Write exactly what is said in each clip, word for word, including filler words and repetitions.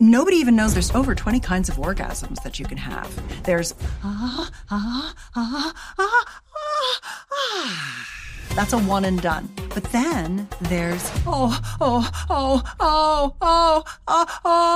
Nobody even knows there's over twenty kinds of orgasms that you can have. There's ah, ah, ah, ah, ah, ah. That's a one and done. But then there's oh, oh, oh, oh, oh, oh,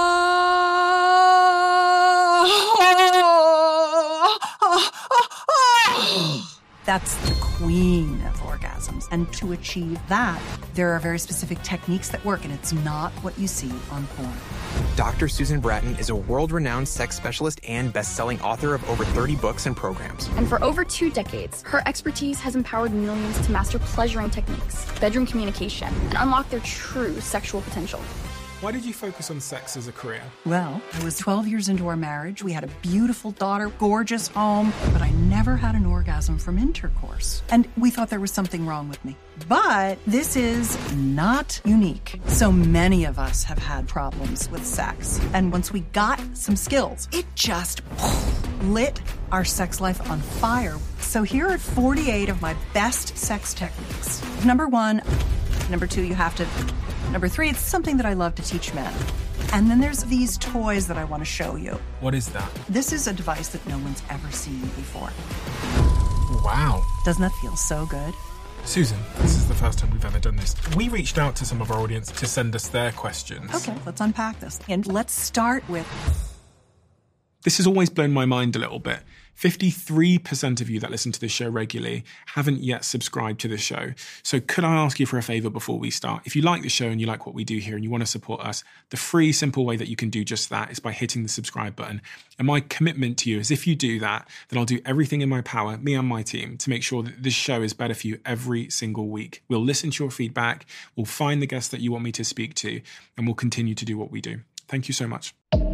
oh, oh, oh, oh. That's the queen of orgasms. And to achieve that, there are very specific techniques that work, and it's not what you see on porn. Doctor Susan Bratton is a world-renowned sex specialist and best-selling author of over thirty books and programs. And for over two decades, her expertise has empowered millions to master pleasuring techniques, bedroom communication, and unlock their true sexual potential. Why did you focus on sex as a career? Well, I was twelve years into our marriage. We had a beautiful daughter, gorgeous home, but I never had an orgasm from intercourse. And we thought there was something wrong with me. But this is not unique. So many of us have had problems with sex. And once we got some skills, it just lit our sex life on fire. So here are forty-eight of my best sex techniques. Number one, number two, you have to... Number three, it's something that I love to teach men. And then there's these toys that I want to show you. What is that? This is a device that no one's ever seen before. Wow. Doesn't that feel so good? Susan, this is the first time we've ever done this. We reached out to some of our audience to send us their questions. Okay, let's unpack this. And let's start with... This has always blown my mind a little bit. fifty-three percent of you that listen to this show regularly haven't yet subscribed to the show. So could I ask you for a favour before we start? If you like the show and you like what we do here and you want to support us, the free, simple way that you can do just that is by hitting the subscribe button. And my commitment to you is if you do that, then I'll do everything in my power, me and my team, to make sure that this show is better for you every single week. We'll listen to your feedback, we'll find the guests that you want me to speak to, and we'll continue to do what we do. Thank you so much.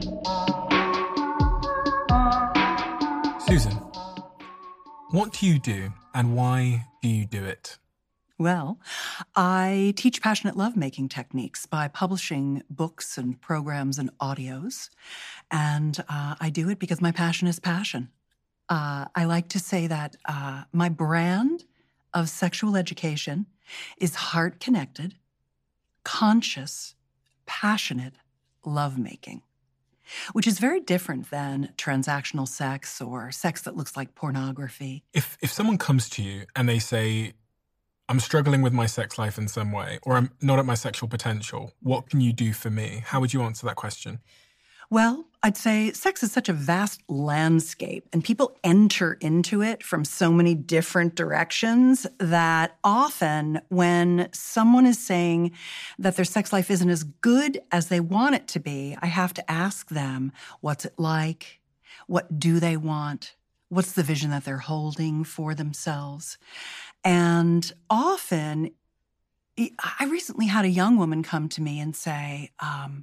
Susan, what do you do and why do you do it? Well, I teach passionate lovemaking techniques by publishing books and programs and audios. And uh, I do it because my passion is passion. Uh, I like to say that uh, my brand of sexual education is heart-connected, conscious, passionate lovemaking, which is very different than transactional sex or sex that looks like pornography. If if someone comes to you and they say, I'm struggling with my sex life in some way, or I'm not at my sexual potential, what can you do for me? How would you answer that question? Well, I'd say sex is such a vast landscape, and people enter into it from so many different directions that often when someone is saying that their sex life isn't as good as they want it to be, I have to ask them, what's it like? What do they want? What's the vision that they're holding for themselves? And often, I recently had a young woman come to me and say, um,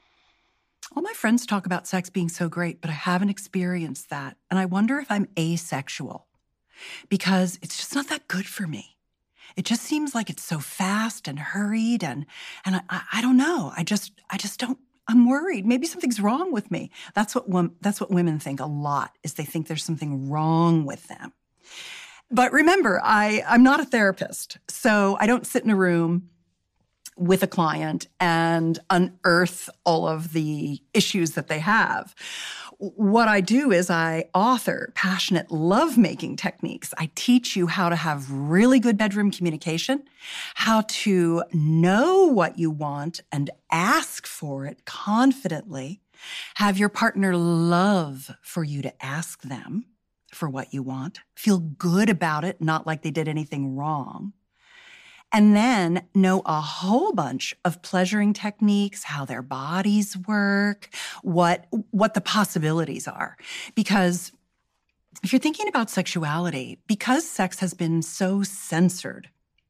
all my friends talk about sex being so great, but I haven't experienced that. And I wonder if I'm asexual because it's just not that good for me. It just seems like it's so fast and hurried and and I, I don't know. I just I just don't I'm worried. Maybe something's wrong with me. That's what that's what women think a lot, is they think there's something wrong with them. But remember, I, I'm not a therapist, so I don't sit in a room with a client and unearth all of the issues that they have. What I do is I author passionate lovemaking techniques. I teach you how to have really good bedroom communication, how to know what you want and ask for it confidently, have your partner love for you to ask them for what you want, feel good about it, not like they did anything wrong. And then know a whole bunch of pleasuring techniques, how their bodies work, what, what the possibilities are. Because if you're thinking about sexuality, because sex has been so censored,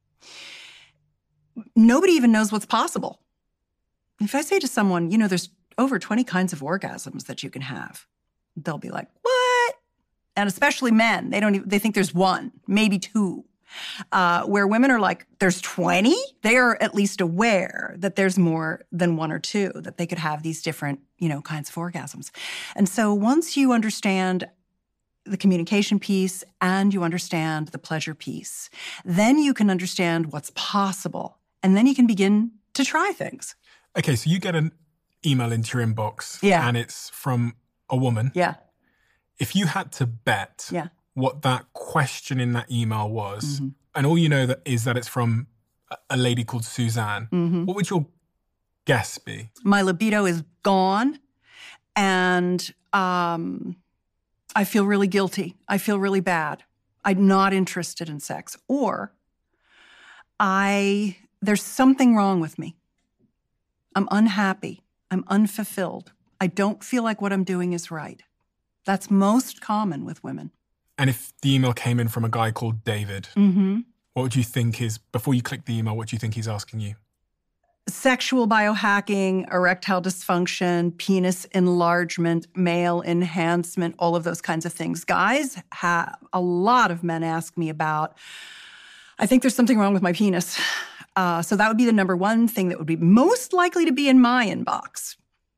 nobody even knows what's possible. If I say to someone, you know, there's over twenty kinds of orgasms that you can have, they'll be like, what? And especially men, they don't even, they think there's one, maybe two. Uh, where women are like, there's twenty? They are at least aware that there's more than one or two, that they could have these different, you know, kinds of orgasms. And so once you understand the communication piece and you understand the pleasure piece, then you can understand what's possible. And then you can begin to try things. Okay, so you get an email into your inbox Yeah. and it's from a woman. Yeah. If you had to bet Yeah. what that question in that email was, Mm-hmm. and all you know that is that it's from a- a lady called Suzanne, Mm-hmm. what would your guess be? My libido is gone, and um, I feel really guilty. I feel really bad. I'm not interested in sex. Or I there's something wrong with me. I'm unhappy. I'm unfulfilled. I don't feel like what I'm doing is right. That's most common with women. And if the email came in from a guy called David, Mm-hmm. what would you think is, before you click the email, what do you think he's asking you? Sexual biohacking, erectile dysfunction, penis enlargement, male enhancement, all of those kinds of things. Guys, have a lot of men ask me about, I think there's something wrong with my penis. Uh, so that would be the number one thing that would be most likely to be in my inbox.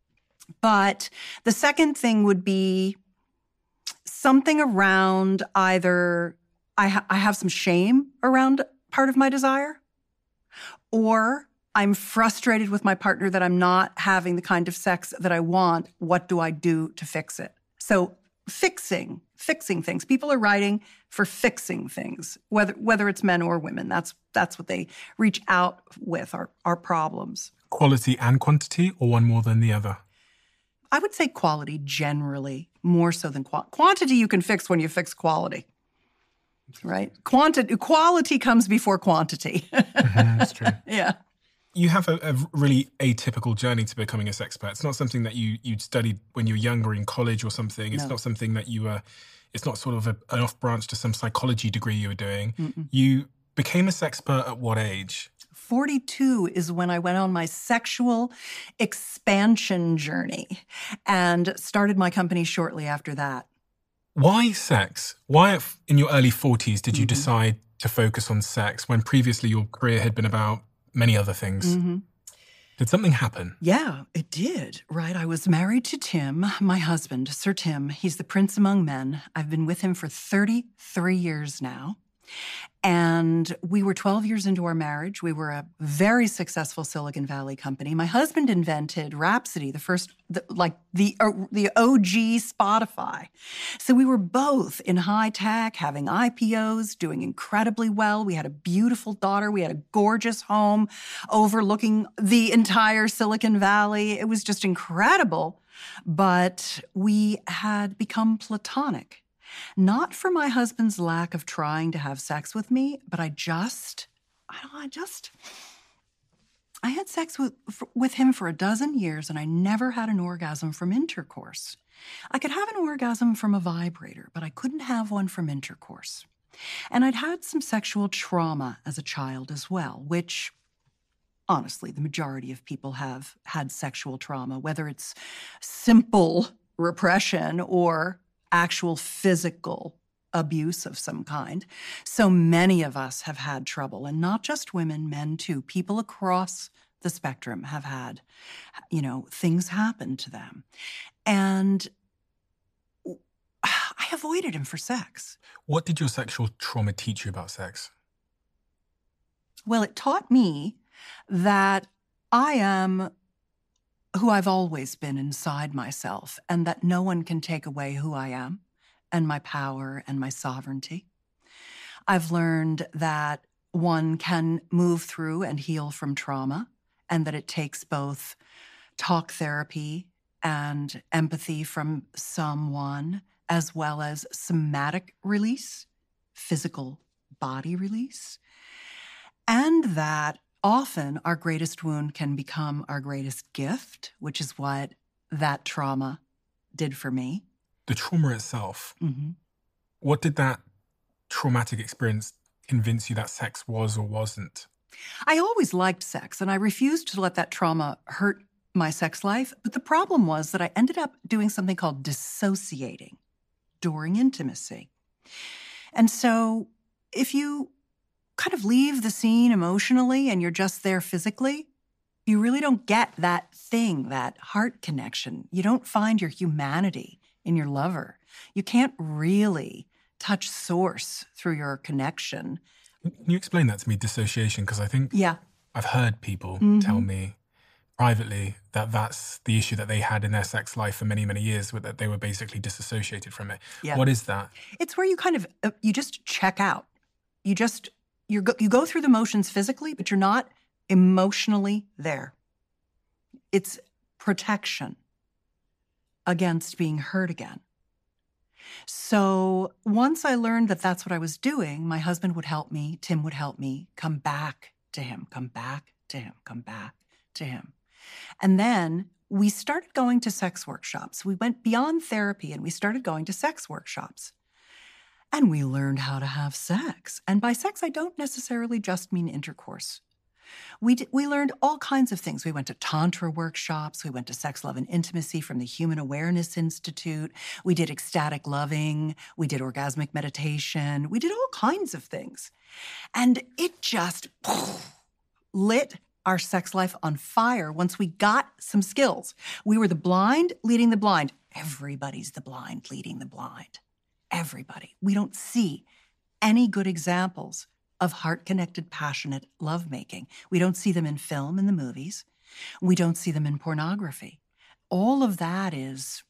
But the second thing would be something around either I, ha- I have some shame around part of my desire, or I'm frustrated with my partner that I'm not having the kind of sex that I want. What do I do to fix it? So fixing, fixing things. People are writing for fixing things, whether whether it's men or women. That's that's what they reach out with, are, are problems. Quality and quantity, or one more than the other? I would say quality generally, more so than quantity. Quantity you can fix when you fix quality, right? Quantity, quality comes before quantity. Mm-hmm, that's true. Yeah. You have a, a really atypical journey to becoming a sex expert. It's not something that you you'd studied when you were younger in college or something. It's No. not something that you were, it's not sort of a, an off branch to some psychology degree you were doing. Mm-mm. You became a sex expert at what age? forty-two is when I went on my sexual expansion journey and started my company shortly after that. Why sex? Why at- in your early forties did you Mm-hmm. decide to focus on sex when previously your career had been about many other things? Mm-hmm. Did something happen? Yeah, it did, right? I was married to Tim, my husband, Sir Tim. He's the prince among men. I've been with him for thirty-three years now. And we were twelve years into our marriage. We were a very successful Silicon Valley company. My husband invented Rhapsody, the first, the, like the uh, the O G Spotify. So we were both in high tech, having I P Os, doing incredibly well. We had a beautiful daughter. We had a gorgeous home overlooking the entire Silicon Valley. It was just incredible. But we had become platonic. Not for my husband's lack of trying to have sex with me, but I just, I don't know, I just, I had sex with with him for a dozen years and I never had an orgasm from intercourse. I could have an orgasm from a vibrator, but I couldn't have one from intercourse. And I'd had some sexual trauma as a child as well, which honestly, the majority of people have had sexual trauma, whether it's simple repression or actual physical abuse of some kind. So many of us have had trouble, and not just women, men too. People across the spectrum have had, you know, things happen to them. And I avoided him for sex. What did your sexual trauma teach you about sex? Well, it taught me that I am who I've always been inside myself, and that no one can take away who I am and my power and my sovereignty. I've learned that one can move through and heal from trauma, and that it takes both talk therapy and empathy from someone, as well as somatic release, physical body release, and that often our greatest wound can become our greatest gift, which is what that trauma did for me. The trauma itself, Mm-hmm. what did that traumatic experience convince you that sex was or wasn't? I always liked sex, and I refused to let that trauma hurt my sex life. But the problem was that I ended up doing something called dissociating during intimacy. And so if you kind of leave the scene emotionally and you're just there physically, you really don't get that thing, that heart connection. You don't find your humanity in your lover. You can't really touch source through your connection. Can you explain that to me, dissociation? Because I think Yeah. I've heard people Mhm. tell me privately that that's the issue that they had in their sex life for many, many years, that they were basically disassociated from it. Yeah. What is that? It's where you kind of, uh, you just check out. You just, you go, you go through the motions physically, but you're not emotionally there. It's protection against being hurt again. So once I learned that that's what I was doing, my husband would help me, Tim would help me come back to him, come back to him, come back to him. And then we started going to sex workshops. We went beyond therapy and we started going to sex workshops. And we learned how to have sex. And by sex, I don't necessarily just mean intercourse. We d- we learned all kinds of things. We went to Tantra workshops. We went to Sex, Love, and Intimacy from the Human Awareness Institute. We did ecstatic loving. We did orgasmic meditation. We did all kinds of things. And it just lit our sex life on fire once we got some skills. We were the blind leading the blind. Everybody's the blind leading the blind. Everybody. We don't see any good examples of heart-connected, passionate lovemaking. We don't see them in film, in the movies. We don't see them in pornography. All of that is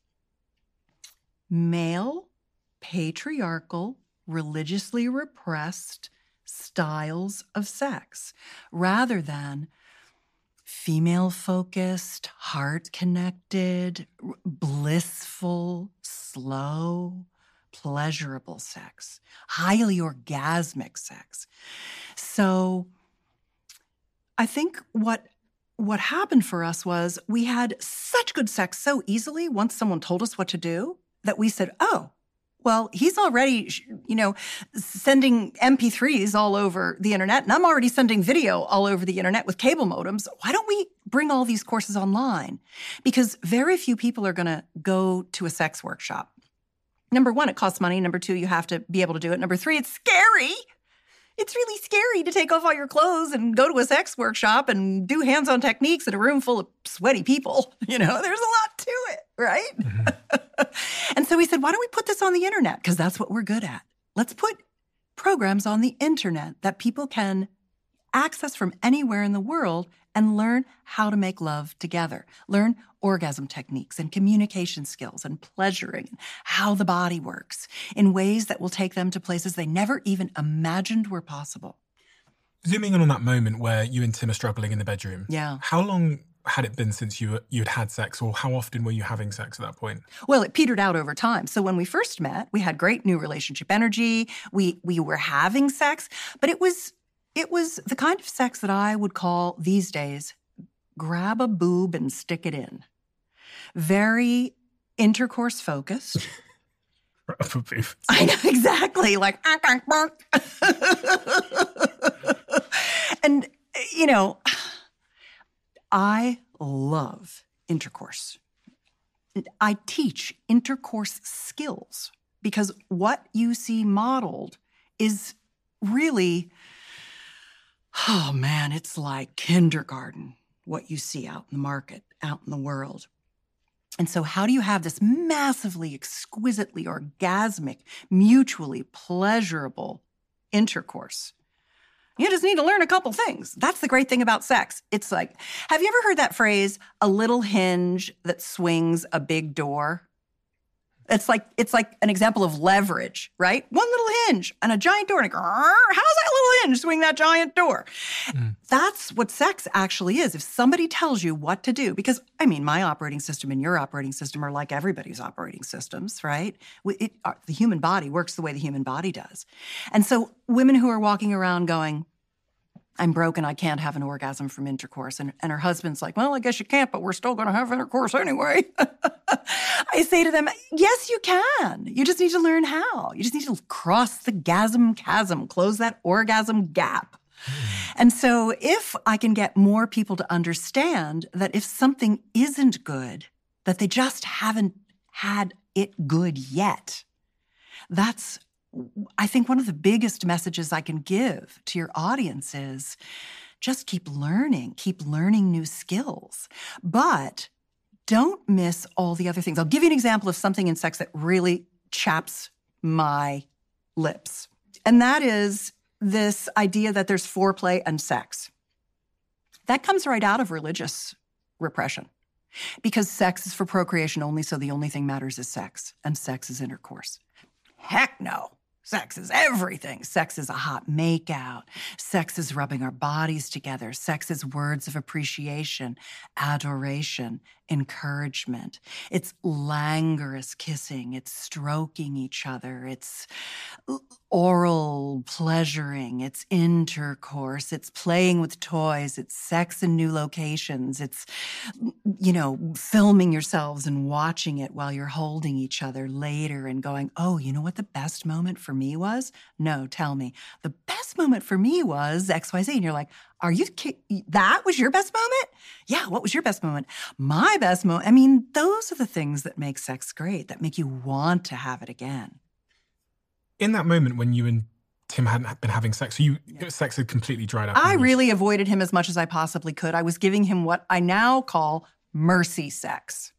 male, patriarchal, religiously repressed styles of sex, rather than female-focused, heart-connected, blissful, slow, pleasurable sex, highly orgasmic sex. So I think what what happened for us was we had such good sex so easily once someone told us what to do that we said, oh, well, he's already, you know, sending M P threes all over the internet, and I'm already sending video all over the internet with cable modems. Why don't we bring all these courses online? Because very few people are going to go to a sex workshop. Number one, it costs money. Number two, you have to be able to do it. Number three, it's scary. It's really scary to take off all your clothes and go to a sex workshop and do hands-on techniques in a room full of sweaty people. You know, there's a lot to it, right? Mm-hmm. And so we said, why don't we put this on the internet? Because that's what we're good at. Let's put programs on the internet that people can access from anywhere in the world and learn how to make love together. Learn orgasm techniques and communication skills and pleasuring, and how the body works in ways that will take them to places they never even imagined were possible. Zooming in on that moment where you and Tim are struggling in the bedroom. Yeah. How long had it been since you you had had sex, or how often were you having sex at that point? Well, it petered out over time. So when we first met, we had great new relationship energy. We we were having sex, but it was it was the kind of sex that I would call these days grab a boob and stick it in. Very intercourse focused. I know, exactly. Like, and, you know, I love intercourse. I teach intercourse skills because what you see modeled is really, oh man, it's like kindergarten, what you see out in the market, out in the world. And so how do you have this massively, exquisitely orgasmic, mutually pleasurable intercourse? You just need to learn a couple things. That's the great thing about sex. It's like, have you ever heard that phrase, a little hinge that swings a big door? It's like it's like an example of leverage, right? One little hinge and a giant door. And how's that little hinge swing that giant door? Mm. That's what sex actually is. If somebody tells you what to do, because, I mean, my operating system and your operating system are like everybody's operating systems, right? It, uh, the human body works the way the human body does. And so women who are walking around going, I'm broken, I can't have an orgasm from intercourse. And, and her husband's like, well, I guess you can't, but we're still going to have intercourse anyway. I say to them, yes, you can. You just need to learn how. You just need to cross the gasm chasm, close that orgasm gap. Mm. And so if I can get more people to understand that if something isn't good, that they just haven't had it good yet, that's I think one of the biggest messages I can give to your audience is just keep learning, keep learning new skills, but don't miss all the other things. I'll give you an example of something in sex that really chaps my lips. And that is this idea that there's foreplay and sex. That comes right out of religious repression. Because sex is for procreation only, so the only thing matters is sex, and sex is intercourse. Heck no. Sex is everything. Sex is a hot makeout. Sex is rubbing our bodies together. Sex is words of appreciation, adoration, encouragement. It's languorous kissing. It's stroking each other. It's oral pleasuring. It's intercourse. It's playing with toys. It's sex in new locations. It's, you know, filming yourselves and watching it while you're holding each other later and going, oh, you know what the best moment for me was? No, tell me. The best moment for me was X Y Z. And you're like, are you kidding? That was your best moment? Yeah, what was your best moment? My best moment. I mean, those are the things that make sex great, that make you want to have it again. In that moment when you and Tim hadn't been having sex, so you yeah. sex had completely dried up. I really avoided him as much as I possibly could. I was giving him what I now call mercy sex.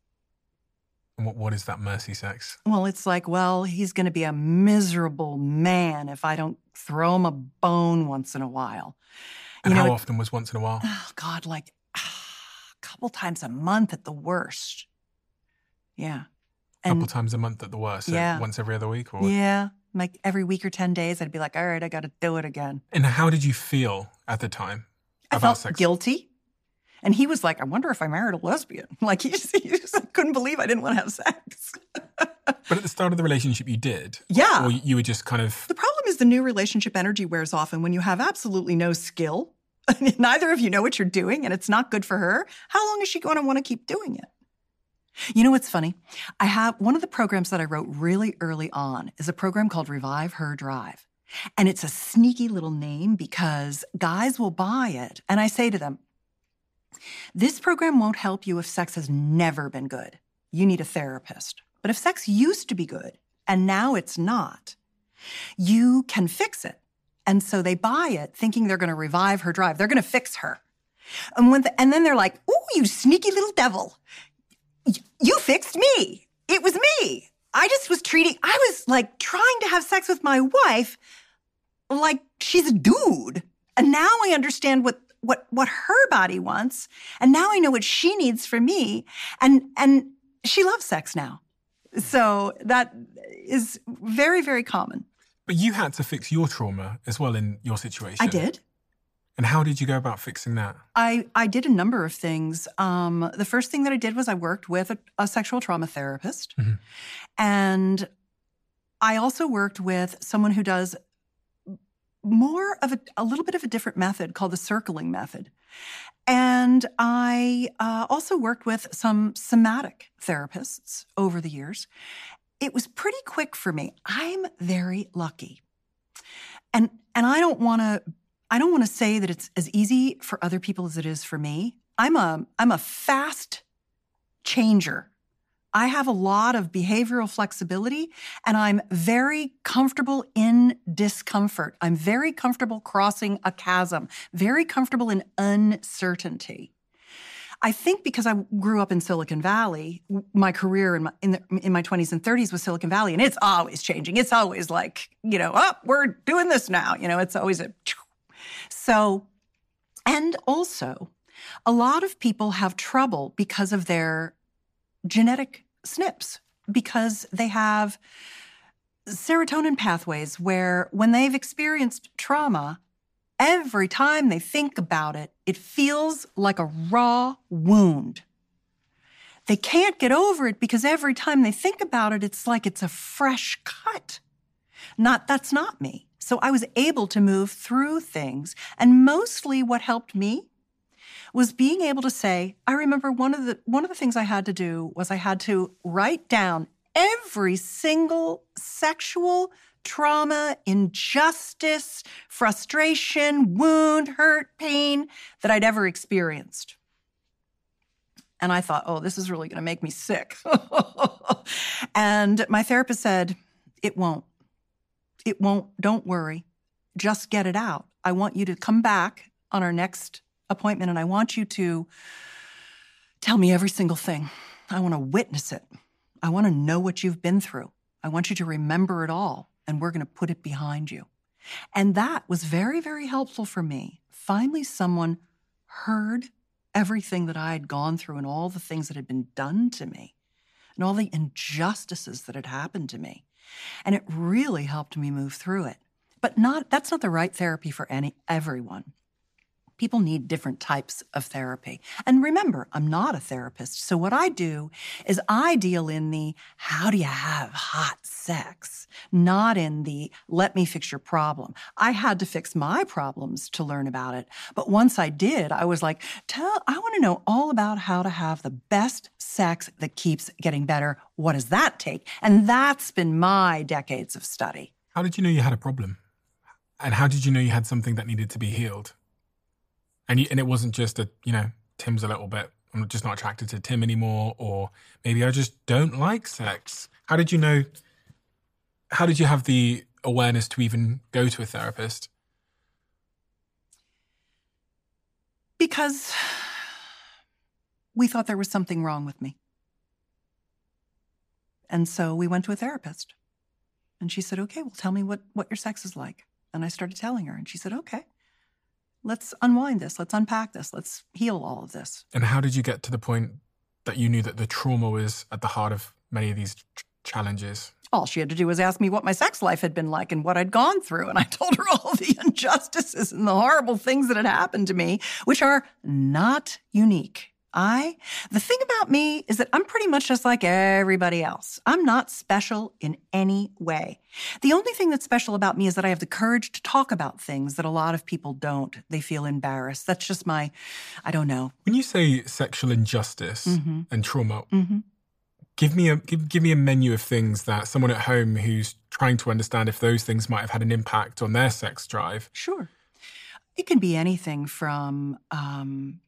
What, what is that mercy sex? Well, it's like, well, he's going to be a miserable man if I don't throw him a bone once in a while. And you how know, often was once in a while? Oh, God, like a couple times a month at the worst. Yeah. A couple times a month at the worst? So yeah. Once every other week? Or yeah. Like every week or ten days, I'd be like, all right, I got to do it again. And how did you feel at the time I about felt sex? Guilty. And he was like, I wonder if I married a lesbian. Like, he just, he just couldn't believe I didn't want to have sex. But at the start of the relationship, you did? Yeah. Or you were just kind of... The problem is the new relationship energy wears off, and when you have absolutely no skill, neither of you know what you're doing, and it's not good for her, how long is she going to want to keep doing it? You know what's funny? I have one of the programs that I wrote really early on is a program called Revive Her Drive. And it's a sneaky little name because guys will buy it. And I say to them, this program won't help you if sex has never been good. You need a therapist. But if sex used to be good and now it's not, you can fix it. And so they buy it thinking they're going to revive her drive. They're going to fix her. And, when the, and then they're like, ooh, you sneaky little devil. You fixed me. It was me. I just was treating, I was like trying to have sex with my wife like she's a dude. And now I understand what, what, what her body wants. And now I know what she needs from me. And, and she loves sex now. So that is very, very common. But you had to fix your trauma as well in your situation. I did. And how did you go about fixing that? I, I did a number of things. Um, the first thing that I did was I worked with a, a sexual trauma therapist. Mm-hmm. And I also worked with someone who does more of a, a little bit of a different method called the circling method. And I uh, also worked with some somatic therapists over the years. It was pretty quick for me. I'm very lucky. And, and I don't want to I don't want to say that it's as easy for other people as it is for me. I'm a, I'm a fast changer. I have a lot of behavioral flexibility, and I'm very comfortable in discomfort. I'm very comfortable crossing a chasm, very comfortable in uncertainty. I think because I grew up in Silicon Valley, my career in my, in, the, in my twenties and thirties was Silicon Valley, and it's always changing. It's always like, you know, oh, we're doing this now. You know, it's always a... So, and also, a lot of people have trouble because of their genetic S N Ps, because they have serotonin pathways where when they've experienced trauma, every time they think about it, it feels like a raw wound. They can't get over it because every time they think about it, it's like it's a fresh cut. Not, that's not me. So I was able to move through things. And mostly what helped me was being able to say, I remember one of the one of the things I had to do was I had to write down every single sexual trauma, injustice, frustration, wound, hurt, pain that I'd ever experienced. And I thought, oh, this is really going to make me sick. And my therapist said, it won't. It won't. Don't worry. Just get it out. I want you to come back on our next appointment, and I want you to tell me every single thing. I want to witness it. I want to know what you've been through. I want you to remember it all, and we're going to put it behind you. And that was very, very helpful for me. Finally, someone heard everything that I had gone through and all the things that had been done to me and all the injustices that had happened to me. And it really helped me move through it. But not that's not the right therapy for any everyone. People need different types of therapy. And remember, I'm not a therapist. So what I do is I deal in the how do you have hot sex, not in the let me fix your problem. I had to fix my problems to learn about it. But once I did, I was like, tell, I want to know all about how to have the best sex that keeps getting better. What does that take? And that's been my decades of study. How did you know you had a problem? And how did you know you had something that needed to be healed? And you, and it wasn't just a, you know, Tim's a little bit, I'm just not attracted to Tim anymore, or maybe I just don't like sex. How did you know, how did you have the awareness to even go to a therapist? Because we thought there was something wrong with me. And so we went to a therapist. And she said, okay, well, tell me what, what your sex is like. And I started telling her, and she said, okay. Let's unwind this. Let's unpack this. Let's heal all of this. And how did you get to the point that you knew that the trauma was at the heart of many of these ch- challenges? All she had to do was ask me what my sex life had been like and what I'd gone through. And I told her all the injustices and the horrible things that had happened to me, which are not unique. I, the thing about me is that I'm pretty much just like everybody else. I'm not special in any way. The only thing that's special about me is that I have the courage to talk about things that a lot of people don't. They feel embarrassed. That's just my, I don't know. When you say sexual injustice mm-hmm. and trauma, mm-hmm. give me a give, give me a menu of things that someone at home who's trying to understand if those things might have had an impact on their sex drive. Sure. It can be anything from um,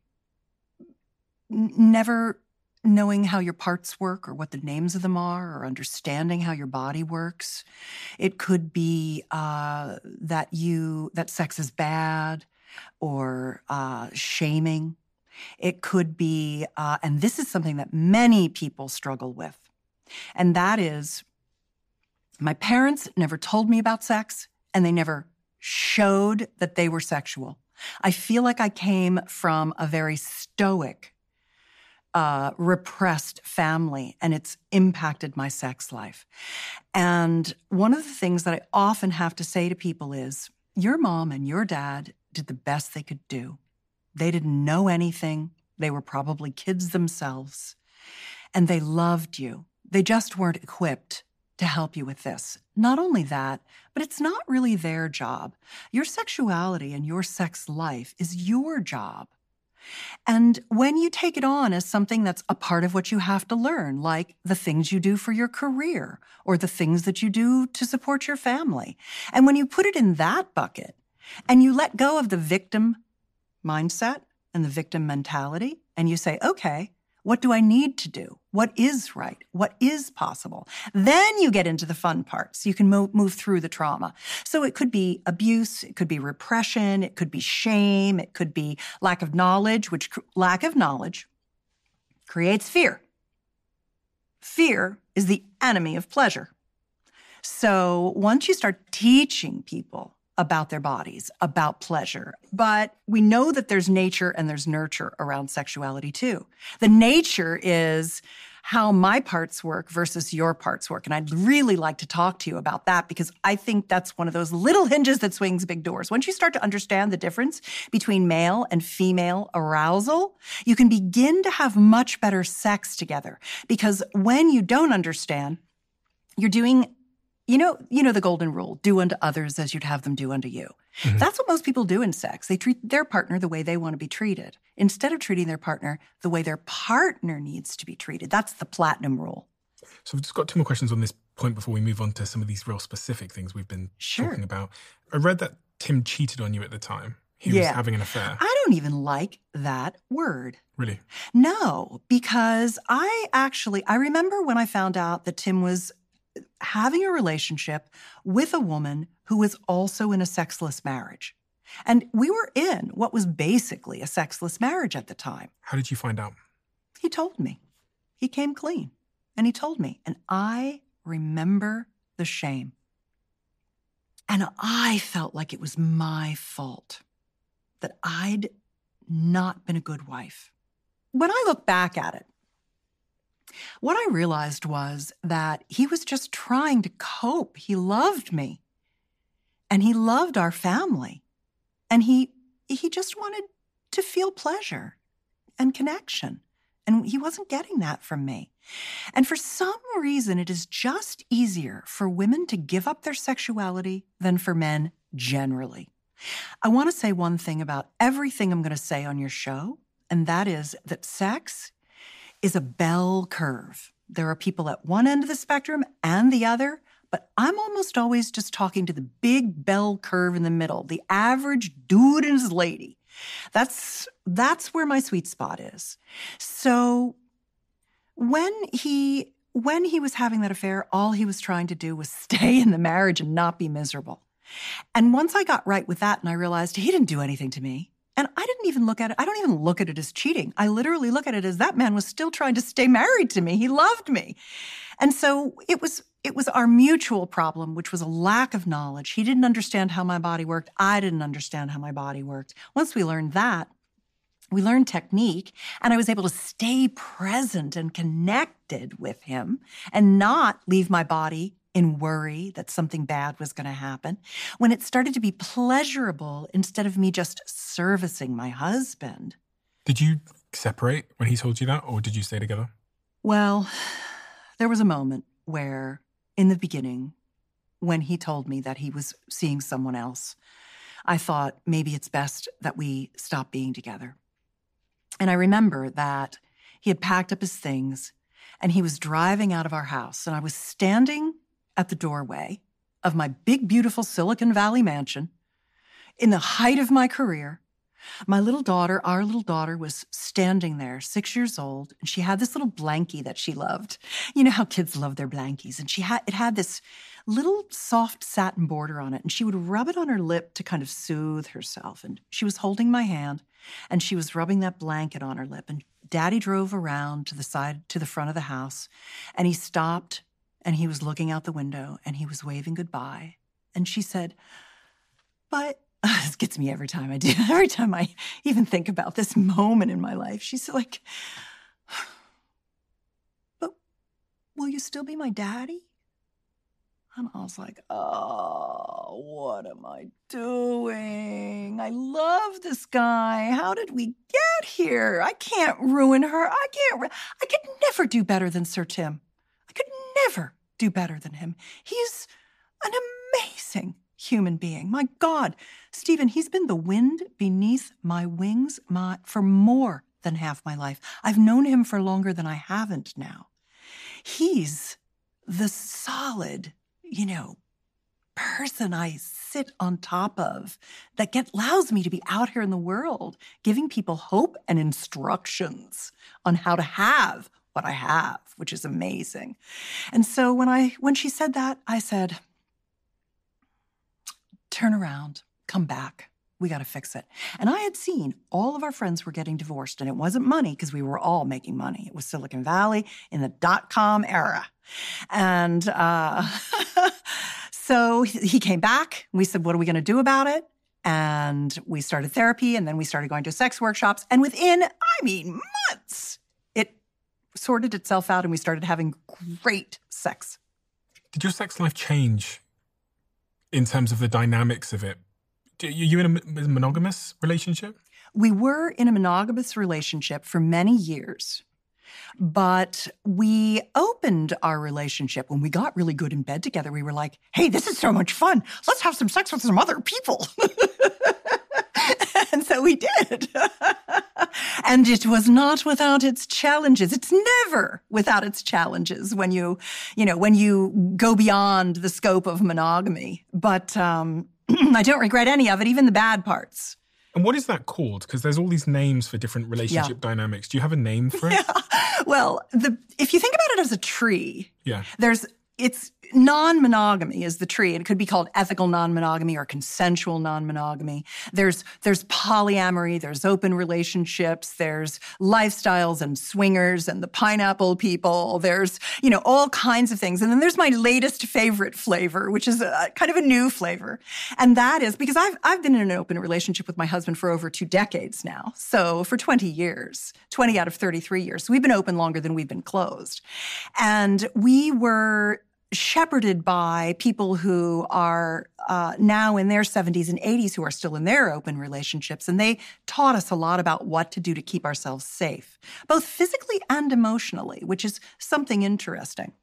n- never knowing how your parts work or what the names of them are or understanding how your body works. It could be uh, that you that sex is bad or uh, shaming. It could be, uh, and this is something that many people struggle with, and that is my parents never told me about sex and they never showed that they were sexual. I feel like I came from a very stoic, uh, repressed family, and it's impacted my sex life. And one of the things that I often have to say to people is, your mom and your dad did the best they could do. They didn't know anything. They were probably kids themselves. And they loved you. They just weren't equipped to help you with this. Not only that, but it's not really their job. Your sexuality and your sex life is your job. And when you take it on as something that's a part of what you have to learn, like the things you do for your career or the things that you do to support your family, and when you put it in that bucket and you let go of the victim mindset and the victim mentality, and you say, okay, what do I need to do? What is right? What is possible? Then you get into the fun parts. You can move, move through the trauma. So it could be abuse. It could be repression. It could be shame. It could be lack of knowledge, which lack of knowledge creates fear. Fear is the enemy of pleasure. So once you start teaching people about their bodies, about pleasure. But we know that there's nature and there's nurture around sexuality too. The nature is how my parts work versus your parts work. And I'd really like to talk to you about that because I think that's one of those little hinges that swings big doors. Once you start to understand the difference between male and female arousal, you can begin to have much better sex together. Because when you don't understand, you're doing You know, you know the golden rule, do unto others as you'd have them do unto you. Mm-hmm. That's what most people do in sex. They treat their partner the way they want to be treated, instead of treating their partner the way their partner needs to be treated. That's the platinum rule. So we've just got two more questions on this point before we move on to some of these real specific things we've been sure. talking about. I read that Tim cheated on you at the time. He yeah. was having an affair. I don't even like that word. Really? No, because I actually, I remember when I found out that Tim was having a relationship with a woman who was also in a sexless marriage. And we were in what was basically a sexless marriage at the time. How did you find out? He told me. He came clean. And he told me. And I remember the shame. And I felt like it was my fault that I'd not been a good wife. When I look back at it, what I realized was that he was just trying to cope. He loved me, and he loved our family, and he he just wanted to feel pleasure and connection, and he wasn't getting that from me. And for some reason, it is just easier for women to give up their sexuality than for men generally. I want to say one thing about everything I'm going to say on your show, and that is that sex is a bell curve. There are people at one end of the spectrum and the other, but I'm almost always just talking to the big bell curve in the middle, the average dude and his lady. That's, that's where my sweet spot is. So when he, when he was having that affair, all he was trying to do was stay in the marriage and not be miserable. And once I got right with that and I realized he didn't do anything to me, and I didn't even look at it, I don't even look at it as cheating. I literally look at it as that man was still trying to stay married to me. He loved me. And so it was it was our mutual problem, which was a lack of knowledge. He didn't understand how my body worked. I didn't understand how my body worked. Once we learned that, we learned technique, and I was able to stay present and connected with him and not leave my body in worry that something bad was going to happen, when it started to be pleasurable instead of me just servicing my husband. Did you separate when he told you that, or did you stay together? Well, there was a moment where, in the beginning, when he told me that he was seeing someone else, I thought maybe it's best that we stop being together. And I remember that he had packed up his things and he was driving out of our house, and I was standing at the doorway of my big, beautiful Silicon Valley mansion in the height of my career. My little daughter, our little daughter, was standing there, six years old, and she had this little blankie that she loved. You know how kids love their blankies. And she had it had this little soft satin border on it, and she would rub it on her lip to kind of soothe herself. And she was holding my hand, and she was rubbing that blanket on her lip. And Daddy drove around to the side, to the front of the house, and he stopped, and he was looking out the window, and he was waving goodbye. And she said, but, oh, this gets me every time I do, every time I even think about this moment in my life. She's like, but will you still be my daddy? And I was like, oh, what am I doing? I love this guy. How did we get here? I can't ruin her. I can't, I could never do better than Sir Tim. I could never do better than him. He's an amazing human being. My God, Stephen, he's been the wind beneath my wings my, for more than half my life. I've known him for longer than I haven't now. He's the solid, you know, person I sit on top of that get, allows me to be out here in the world, giving people hope and instructions on how to have what I have, which is amazing. And so when I when she said that, I said, turn around, come back. We got to fix it. And I had seen all of our friends were getting divorced, and it wasn't money because we were all making money. It was Silicon Valley in the dot-com era. And uh, so he came back. We said, what are we going to do about it? And we started therapy, and then we started going to sex workshops. And within, I mean, months, it sorted itself out, and we started having great sex. Did your sex life change in terms of the dynamics of it? Are you in a monogamous relationship? We were in a monogamous relationship for many years, but we opened our relationship when we got really good in bed together. We were like, hey, this is so much fun. Let's have some sex with some other people. And so we did. And it was not without its challenges. It's never without its challenges when you, you know, when you go beyond the scope of monogamy. But um, I don't regret any of it, even the bad parts. And what is that called? Because there's all these names for different relationship yeah. dynamics. Do you have a name for it? Yeah. Well, the if you think about it as a tree, yeah. there's it's non-monogamy is the tree. It could be called ethical non-monogamy or consensual non-monogamy. There's there's polyamory, there's open relationships, there's lifestyles and swingers and the pineapple people. There's, you know, all kinds of things. And then there's my latest favorite flavor, which is a, kind of a new flavor. And that is because I've I've been in an open relationship with my husband for over two decades now. So for twenty years, twenty out of thirty-three years. So we've been open longer than we've been closed. And we were shepherded by people who are uh, now in their seventies and eighties who are still in their open relationships. And they taught us a lot about what to do to keep ourselves safe, both physically and emotionally, which is something interesting.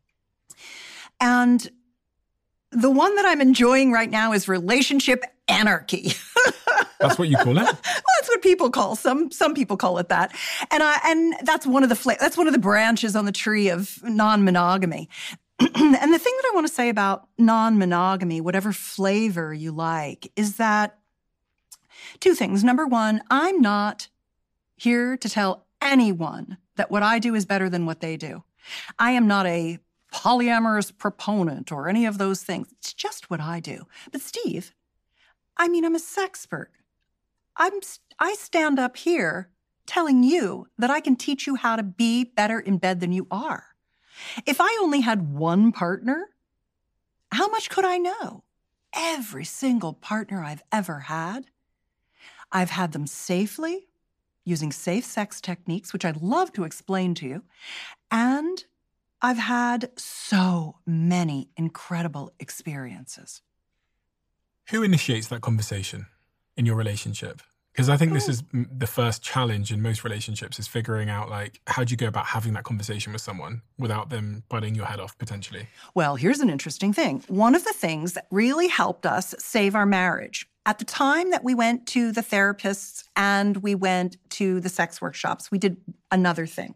And the one that I'm enjoying right now is relationship anarchy. That's what you call it? Well, that's what people call some some people call it that, and I and that's one of the fla- that's one of the branches on the tree of non-monogamy. And the thing that I want to say about non-monogamy, whatever flavor you like, is that two things. Number one, I'm not here to tell anyone that what I do is better than what they do. I am not a polyamorous proponent or any of those things. It's just what I do. But Steve, I mean, I'm a sexpert. I'm I stand up here telling you that I can teach you how to be better in bed than you are. If I only had one partner, how much could I know? Every single partner I've ever had, I've had them safely, using safe sex techniques, which I'd love to explain to you, and I've had so many incredible experiences. Who initiates that conversation in your relationship? Because I think this is the first challenge in most relationships, is figuring out, like, how do you go about having that conversation with someone without them biting your head off, potentially? Well, here's an interesting thing. One of the things that really helped us save our marriage, at the time that we went to the therapists and we went to the sex workshops, we did another thing.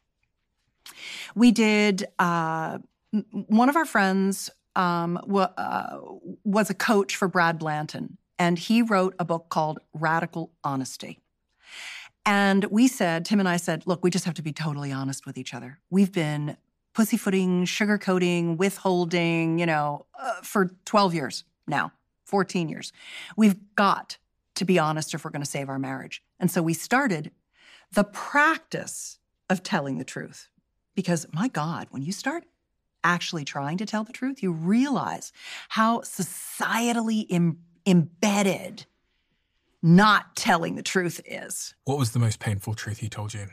We did, uh, one of our friends um, w- uh, was a coach for Brad Blanton. And he wrote a book called Radical Honesty. And we said, Tim and I said, look, we just have to be totally honest with each other. We've been pussyfooting, sugarcoating, withholding, you know, uh, for twelve years now, fourteen years. We've got to be honest if we're going to save our marriage. And so we started the practice of telling the truth. Because, my God, when you start actually trying to tell the truth, you realize how societally important embedded not telling the truth is. What was the most painful truth he told you?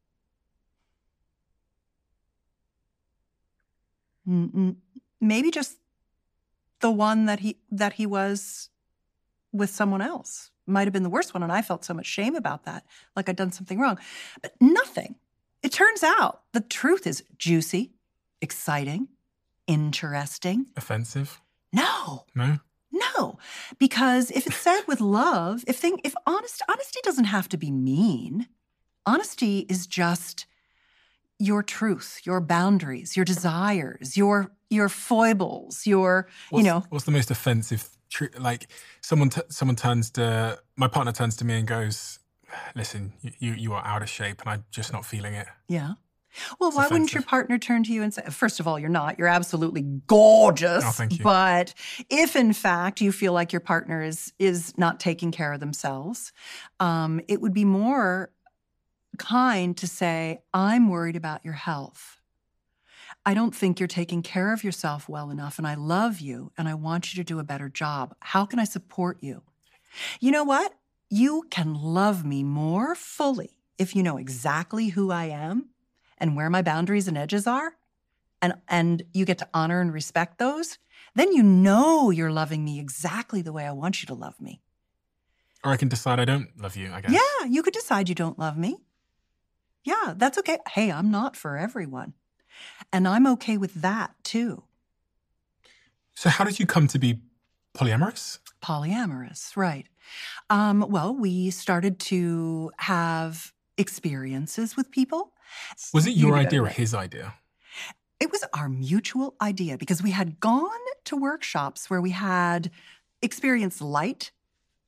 Mm-mm. Maybe just the one that he that he was with someone else. Might have been the worst one, and I felt so much shame about that, like I'd done something wrong. But nothing. It turns out the truth is juicy, exciting, interesting. Offensive? No. No? No, because if it's said with love, if thing, if honest, honesty doesn't have to be mean. Honesty is just your truth, your boundaries, your desires, your your foibles, your what's, you know. What's the most offensive truth? Like someone, t- someone turns to my partner turns to me and goes, "Listen, you you are out of shape, and I'm just not feeling it." Yeah. Well, It's why offensive. wouldn't your partner turn to you and say, first of all, you're not. You're absolutely gorgeous. Oh, thank you. But if, in fact, you feel like your partner is is not taking care of themselves, um, it would be more kind to say, I'm worried about your health. I don't think you're taking care of yourself well enough, and I love you, and I want you to do a better job. How can I support you? You know what? You can love me more fully if you know exactly who I am and where my boundaries and edges are, and, and you get to honor and respect those, then you know you're loving me exactly the way I want you to love me. Or I can decide I don't love you, I guess. Yeah, you could decide you don't love me. Yeah, that's okay. Hey, I'm not for everyone. And I'm okay with that, too. So how did you come to be polyamorous? Polyamorous, right. Um, well, we started to have experiences with people. Was it You your do idea or better. his idea? It was our mutual idea because we had gone to workshops where we had experienced light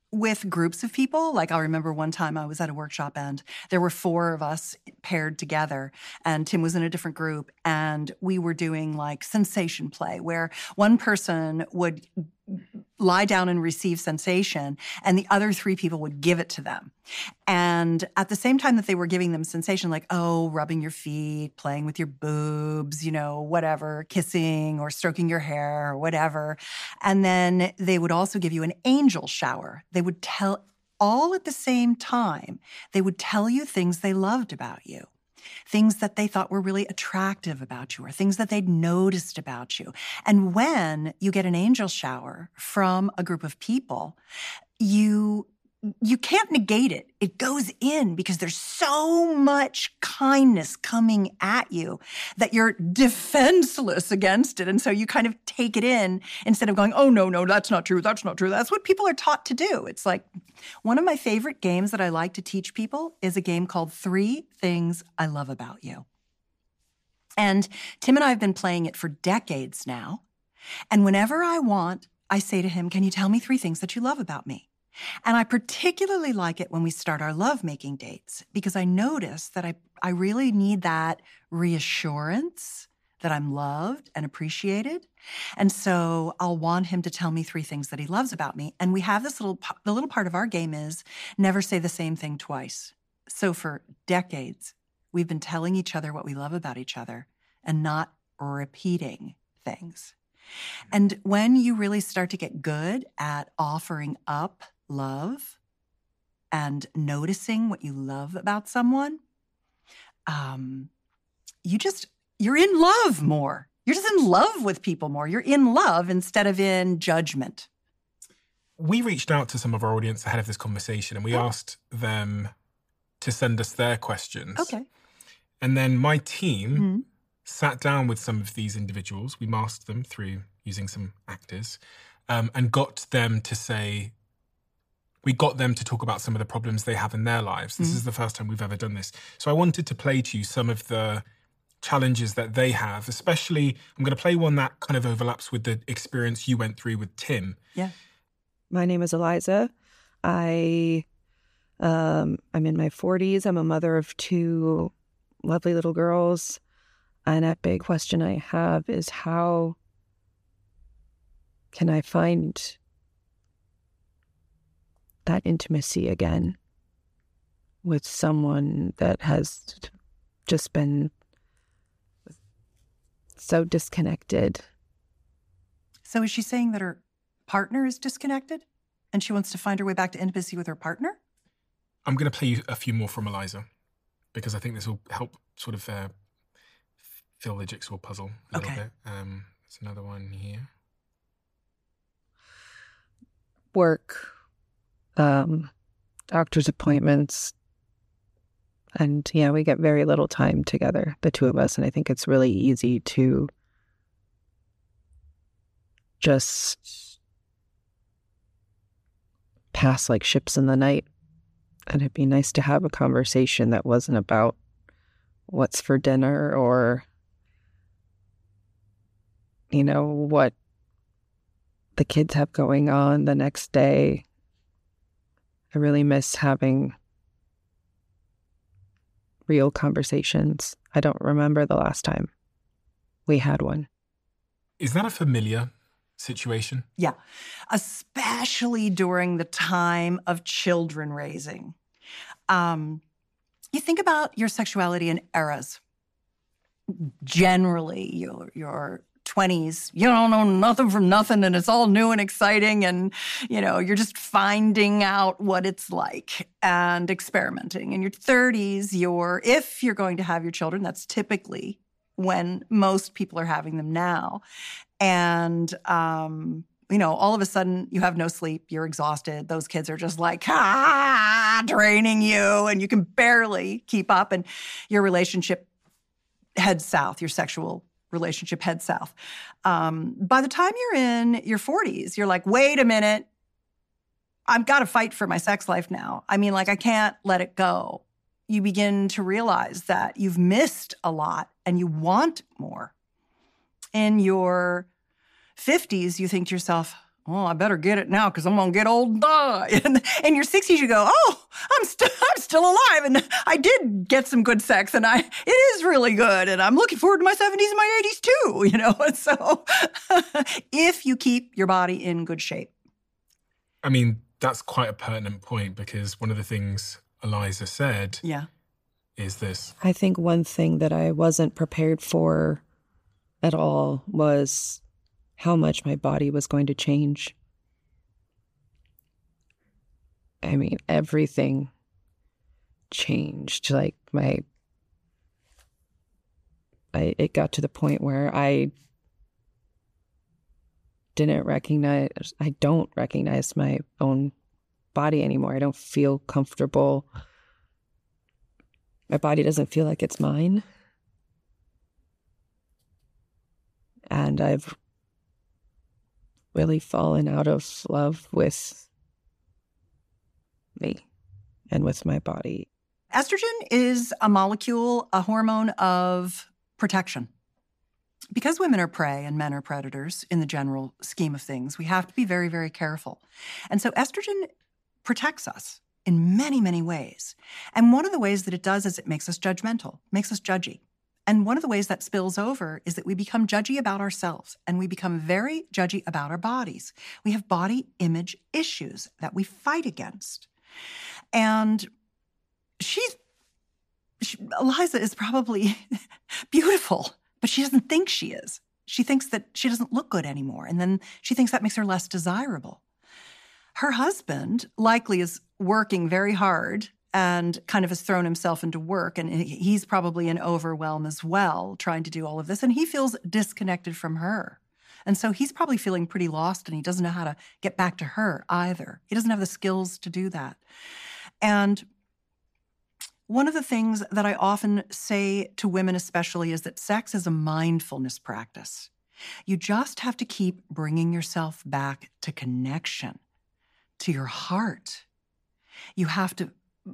with groups of people. Like I remember one time I was at a workshop and there were four of us paired together and Tim was in a different group and we were doing like sensation play where one person would lie down and receive sensation and the other three people would give it to them. And at the same time that they were giving them sensation, like, oh, rubbing your feet, playing with your boobs, you know, whatever, kissing or stroking your hair or whatever. And then they would also give you an angel shower. They would tell, all at the same time, they would tell you things they loved about you. Things that they thought were really attractive about you or things that they'd noticed about you. And when you get an angel shower from a group of people, you you can't negate it. It goes in because there's so much kindness coming at you that you're defenseless against it. And so you kind of take it in instead of going, oh, no, no, that's not true. That's not true. That's what people are taught to do. It's like one of my favorite games that I like to teach people is a game called Three Things I Love About You. And Tim and I have been playing it for decades now. And whenever I want, I say to him, can you tell me three things that you love about me? And I particularly like it when we start our lovemaking dates because I notice that I, I really need that reassurance that I'm loved and appreciated. And so I'll want him to tell me three things that he loves about me. And we have this little, the little part of our game is never say the same thing twice. So for decades, we've been telling each other what we love about each other and not repeating things. And when you really start to get good at offering up love and noticing what you love about someone, um, you just, you're in love more. You're just in love with people more. You're in love instead of in judgment. We reached out to some of our audience ahead of this conversation and we oh. asked them to send us their questions. Okay. And then my team mm-hmm. sat down with some of these individuals. We masked them through using some actors um, and got them to say, we got them to talk about some of the problems they have in their lives. This mm-hmm. is the first time we've ever done this. So I wanted to play to you some of the challenges that they have, especially, I'm going to play one that kind of overlaps with the experience you went through with Tim. Yeah. My name is Eliza. I, um, I'm in my forties. I'm a mother of two lovely little girls. And a big question I have is how can I find that intimacy again with someone that has just been so disconnected. So is she saying that her partner is disconnected and she wants to find her way back to intimacy with her partner? I'm going to play you a few more from Eliza because I think this will help sort of uh, fill the jigsaw puzzle a little okay. bit. Um, there's another one here. Work. Um, doctor's appointments. And yeah, we get very little time together, the two of us. And I think it's really easy to just pass like ships in the night. And it'd be nice to have a conversation that wasn't about what's for dinner or, you know, what the kids have going on the next day. I really miss having real conversations. I don't remember the last time we had one. Is that a familiar situation? Yeah, especially during the time of children raising. Um, you think about your sexuality in eras. Generally, your your twenties, you don't know nothing from nothing and it's all new and exciting and, you know, you're just finding out what it's like and experimenting. In your thirties, you're, if you're going to have your children, that's typically when most people are having them now. And, um, you know, all of a sudden you have no sleep, you're exhausted. Those kids are just like, ah, draining you and you can barely keep up and your relationship heads south, your sexual relationship heads south. Um, by the time you're in your forties, you're like, wait a minute, I've got to fight for my sex life now. I mean, like, I can't let it go. You begin to realize that you've missed a lot and you want more. In your fifties, you think to yourself, oh, I better get it now because I'm going to get old and die. And in your sixties, you go, oh, I'm, st- I'm still alive. And I did get some good sex, and I it is really good. And I'm looking forward to my seventies and my eighties too, you know. And so if you keep your body in good shape. I mean, that's quite a pertinent point, because one of the things Eliza said yeah. is this. I think one thing that I wasn't prepared for at all was how much my body was going to change. I mean, everything changed. Like my, I, it got to the point where I didn't recognize, I don't recognize my own body anymore. I don't feel comfortable. My body doesn't feel like it's mine. And I've really fallen out of love with me and with my body. Estrogen is a molecule, a hormone of protection. Because women are prey and men are predators in the general scheme of things, we have to be very, very careful. And so estrogen protects us in many, many ways. And one of the ways that it does is it makes us judgmental, makes us judgy. And one of the ways that spills over is that we become judgy about ourselves, and we become very judgy about our bodies. We have body image issues that we fight against. And she's, she, Eliza is probably beautiful, but she doesn't think she is. She thinks that she doesn't look good anymore, and then she thinks that makes her less desirable. Her husband likely is working very hard and kind of has thrown himself into work, and he's probably in overwhelm as well, trying to do all of this, and he feels disconnected from her. And so he's probably feeling pretty lost, and he doesn't know how to get back to her either. He doesn't have the skills to do that. And one of the things that I often say to women especially is that sex is a mindfulness practice. You just have to keep bringing yourself back to connection, to your heart. You have to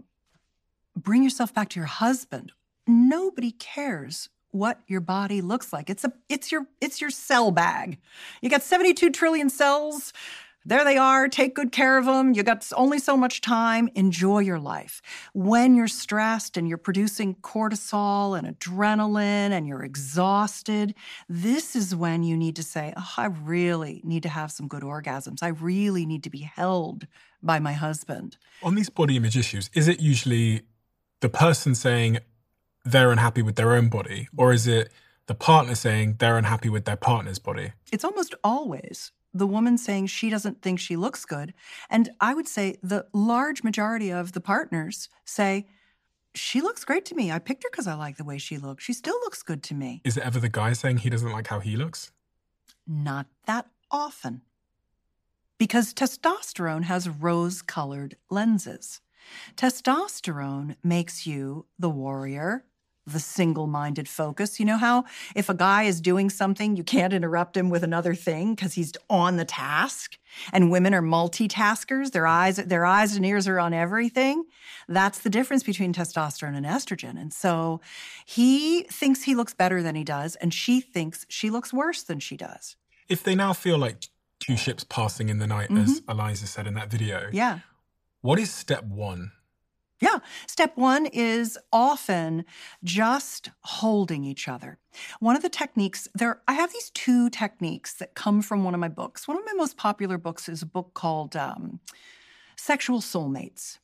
bring yourself back to your husband. Nobody cares what your body looks like. It's a, it's your, it's your cell bag. You got seventy-two trillion cells. There they are. Take good care of them. You got only so much time. Enjoy your life. When you're stressed and you're producing cortisol and adrenaline and you're exhausted, this is when you need to say, oh, I really need to have some good orgasms. I really need to be held by my husband. On these body image issues, is it usually the person saying they're unhappy with their own body, or is it the partner saying they're unhappy with their partner's body? It's almost always the woman saying she doesn't think she looks good. And I would say the large majority of the partners say, she looks great to me. I picked her because I like the way she looks. She still looks good to me. Is it ever the guy saying he doesn't like how he looks? Not that often. Because testosterone has rose-colored lenses. Testosterone makes you the warrior, the single-minded focus. You know how if a guy is doing something, you can't interrupt him with another thing because he's on the task? And women are multitaskers. Their eyes, their eyes and ears are on everything. That's the difference between testosterone and estrogen. And so he thinks he looks better than he does, and she thinks she looks worse than she does. If they now feel like two ships passing in the night, mm-hmm. as Eliza said in that video, yeah. What is step one? Yeah. Step one is often just holding each other. One of the techniques, there, I have these two techniques that come from one of my books. One of my most popular books is a book called um, Sexual Soulmates,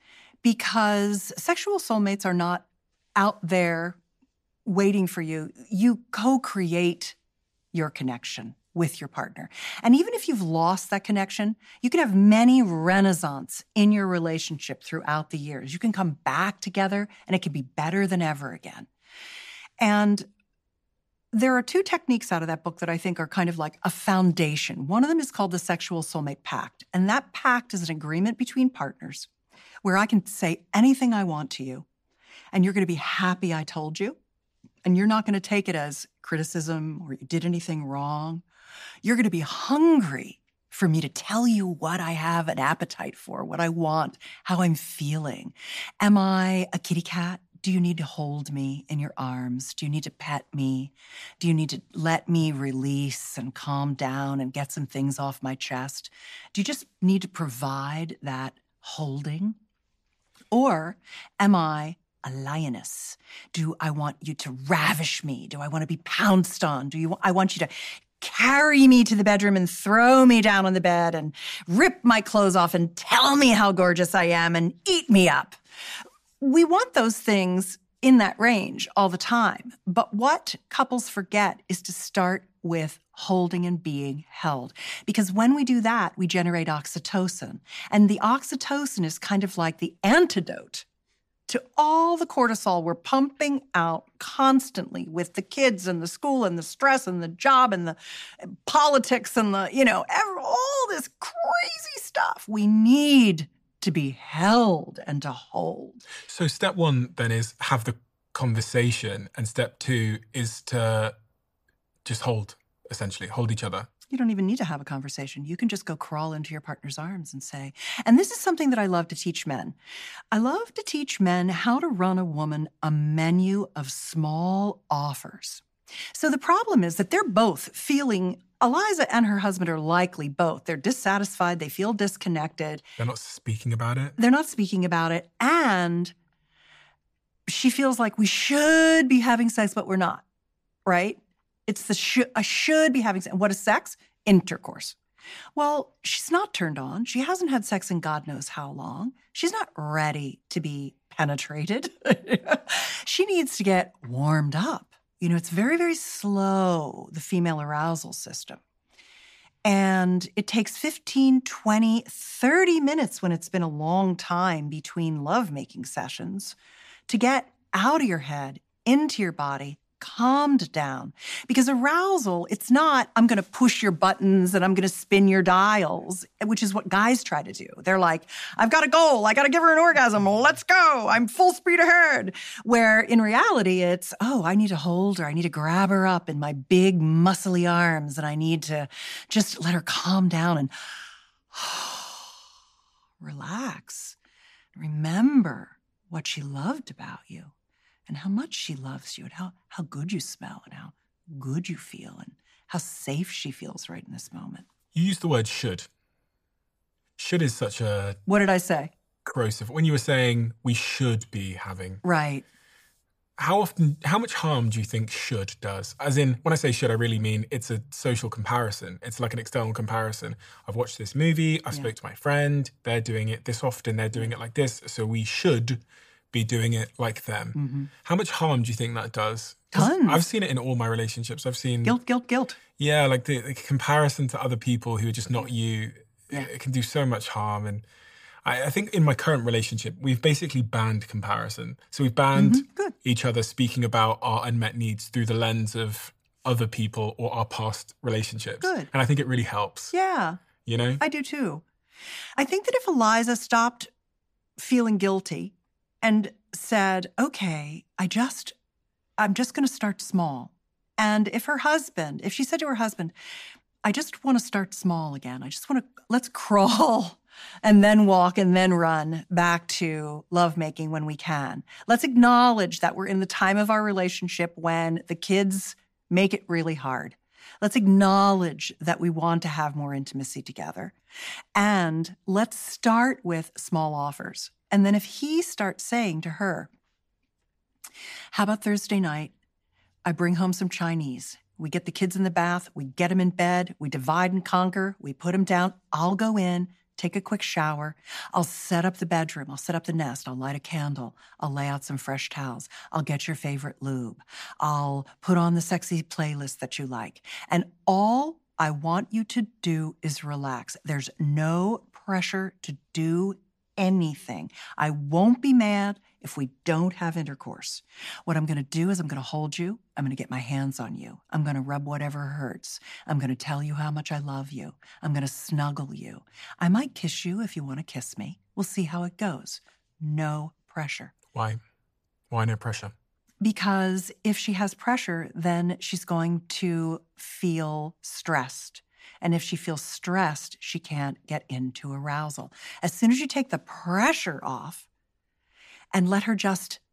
because sexual soulmates are not out there waiting for you. You co-create your connection with your partner. And even if you've lost that connection, you can have many renaissance in your relationship throughout the years. You can come back together and it can be better than ever again. And there are two techniques out of that book that I think are kind of like a foundation. One of them is called the Sexual Soulmate Pact. And that pact is an agreement between partners where I can say anything I want to you, and you're going to be happy I told you. And you're not going to take it as criticism or you did anything wrong. You're going to be hungry for me to tell you what I have an appetite for, what I want, how I'm feeling. Am I a kitty cat? do you need to hold me in your arms? Do you need to pet me? Do you need to let me release and calm down and get some things off my chest? Do you just need to provide that holding? Or am I a lioness? Do I want you to ravish me? Do I want to be pounced on? Do you? I want you to carry me to the bedroom and throw me down on the bed and rip my clothes off and tell me how gorgeous I am and eat me up. We want those things in that range all the time. But what couples forget is to start with holding and being held. Because when we do that, we generate oxytocin. And the oxytocin is kind of like the antidote to all the cortisol we're pumping out constantly with the kids and the school and the stress and the job and the politics and the, you know, all this crazy stuff. We need to be held and to hold. So step one then is have the conversation, and step two is to just hold, essentially, hold each other. You don't even need to have a conversation. You can just go crawl into your partner's arms and say, and this is something that I love to teach men. I love to teach men how to run a woman a menu of small offers. So the problem is that they're both feeling, Eliza and her husband are likely both. They're dissatisfied. They feel disconnected. They're not speaking about it. They're not speaking about it. And she feels like we should be having sex, but we're not, right? It's the sh- I should be having sex. What is sex? Intercourse. Well, she's not turned on. She hasn't had sex in God knows how long. She's not ready to be penetrated. She needs to get warmed up. You know, it's very, very slow, the female arousal system. And it takes fifteen, twenty, thirty minutes when it's been a long time between lovemaking sessions to get out of your head, into your body, calmed down. Because arousal, it's not, I'm going to push your buttons and I'm going to spin your dials, which is what guys try to do. They're like, I've got a goal. I got to give her an orgasm. Let's go. I'm full speed ahead. Where in reality, it's, oh, I need to hold her. I need to grab her up in my big muscly arms and I need to just let her calm down and relax. Remember what she loved about you. And how much she loves you and how, how good you smell and how good you feel and how safe she feels right in this moment. You used the word should. Should is such a... What did I say? Corrosive. When you were saying we should be having... Right. How often, how much harm do you think should does? As in, when I say should, I really mean it's a social comparison. It's like an external comparison. I've watched this movie, I yeah. spoke to my friend, they're doing it this often, they're doing it like this, so we should... be doing it like them. Mm-hmm. How much harm do you think that does? Tons. I've seen it in all my relationships. I've seen... Guilt, guilt, guilt. Yeah, like the, the comparison to other people who are just not you, yeah. it can do so much harm. And I, I think in my current relationship, we've basically banned comparison. So we've banned mm-hmm. each other speaking about our unmet needs through the lens of other people or our past relationships. Good. And I think it really helps. Yeah. You know? I do too. I think that if Eliza stopped feeling guilty and said, okay, I just, I'm just going to start small. And if her husband, if she said to her husband, I just want to start small again. I just want to, let's crawl and then walk and then run back to lovemaking when we can. Let's acknowledge that we're in the time of our relationship when the kids make it really hard. Let's acknowledge that we want to have more intimacy together. And let's start with small offers. And then if he starts saying to her, how about Thursday night, I bring home some Chinese. We get the kids in the bath, we get them in bed, we divide and conquer, we put them down. I'll go in, take a quick shower. I'll set up the bedroom. I'll set up the nest. I'll light a candle. I'll lay out some fresh towels. I'll get your favorite lube. I'll put on the sexy playlist that you like. And all I want you to do is relax. There's no pressure to do anything. I won't be mad if we don't have intercourse. What I'm going to do is I'm going to hold you. I'm going to get my hands on you. I'm going to rub whatever hurts. I'm going to tell you how much I love you. I'm going to snuggle you. I might kiss you if you want to kiss me. We'll see how it goes. No pressure. Why? Why no pressure? Because if she has pressure, then she's going to feel stressed. And if she feels stressed, she can't get into arousal. As soon as you take the pressure off and let her just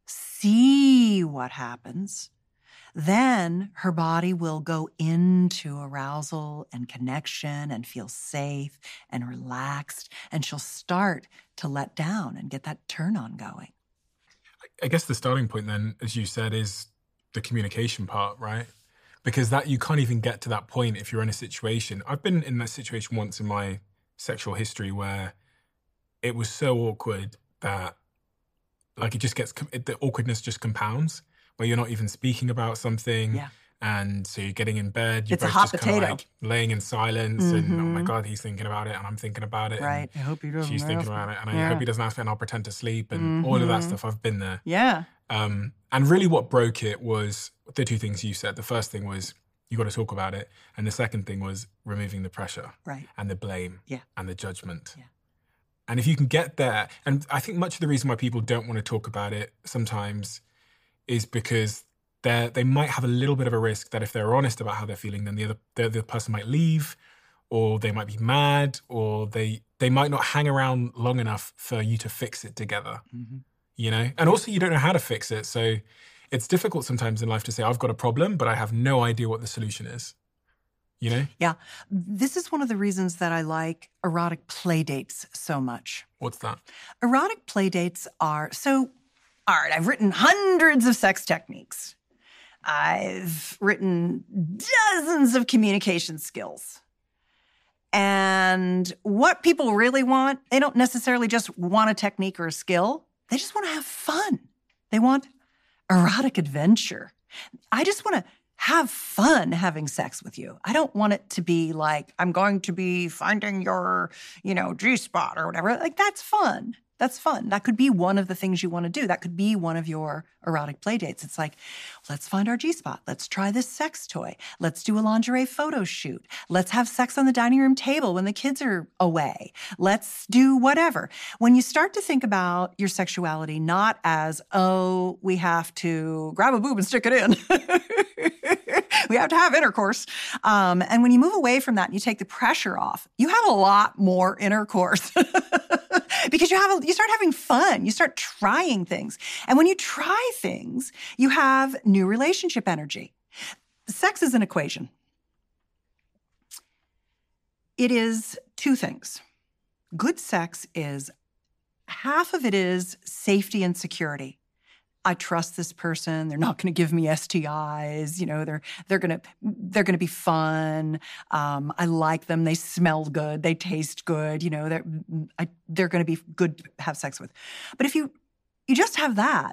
see what happens. Then her body will go into arousal and connection and feel safe and relaxed, and she'll start to let down and get that turn on going. I guess the starting point then, as you said, is the communication part, right? Because that you can't even get to that point if you're in a situation. I've been in that situation once in my sexual history where it was so awkward that like it just gets, it, the awkwardness just compounds, where you're not even speaking about something. Yeah. And so you're getting in bed, you're It's a both hot just kind of potato. like laying in silence Mm-hmm. and, oh my God, he's thinking about it and I'm thinking about it. Right. And I hope he doesn't she's thinking ask about me. it and I Yeah. hope he doesn't ask me and I'll pretend to sleep and all of that stuff. I've been there. Yeah. Um, and really what broke it was the two things you said. The first thing was you got to talk about it. And the second thing was removing the pressure Right. and the blame Yeah. and the judgment. Yeah. And if you can get there, and I think much of the reason why people don't want to talk about it sometimes is because they they might have a little bit of a risk that if they're honest about how they're feeling, then the other the other person might leave, or they might be mad, or they they might not hang around long enough for you to fix it together. Mm-hmm. You know, and also you don't know how to fix it, so it's difficult sometimes in life to say I've got a problem, but I have no idea what the solution is. You know? Yeah. This is one of the reasons that I like erotic play dates so much. What's that? Erotic play dates are so, all right, I've written hundreds of sex techniques. I've written dozens of communication skills. And what people really want, they don't necessarily just want a technique or a skill. They just want to have fun. They want erotic adventure. I just want to have fun having sex with you. I don't want it to be like, I'm going to be finding your, you know, G-spot or whatever. Like, that's fun. That's fun. That could be one of the things you want to do. That could be one of your erotic play dates. It's like, let's find our G-spot. Let's try this sex toy. Let's do a lingerie photo shoot. Let's have sex on the dining room table when the kids are away. Let's do whatever. When you start to think about your sexuality not as, oh, we have to grab a boob and stick it in. We have to have intercourse. Um, and when you move away from that and you take the pressure off, you have a lot more intercourse. Because you have a, you start having fun. You start trying things. And when you try things, you have new relationship energy. Sex is an equation. It is two things. Good sex is, half of it is safety and security. I trust this person. They're not going to give me S T Is. You know, they're they're going to they're going to be fun. Um, I like them. They smell good. They taste good. You know, they're I, they're going to be good to have sex with. But if you you just have that,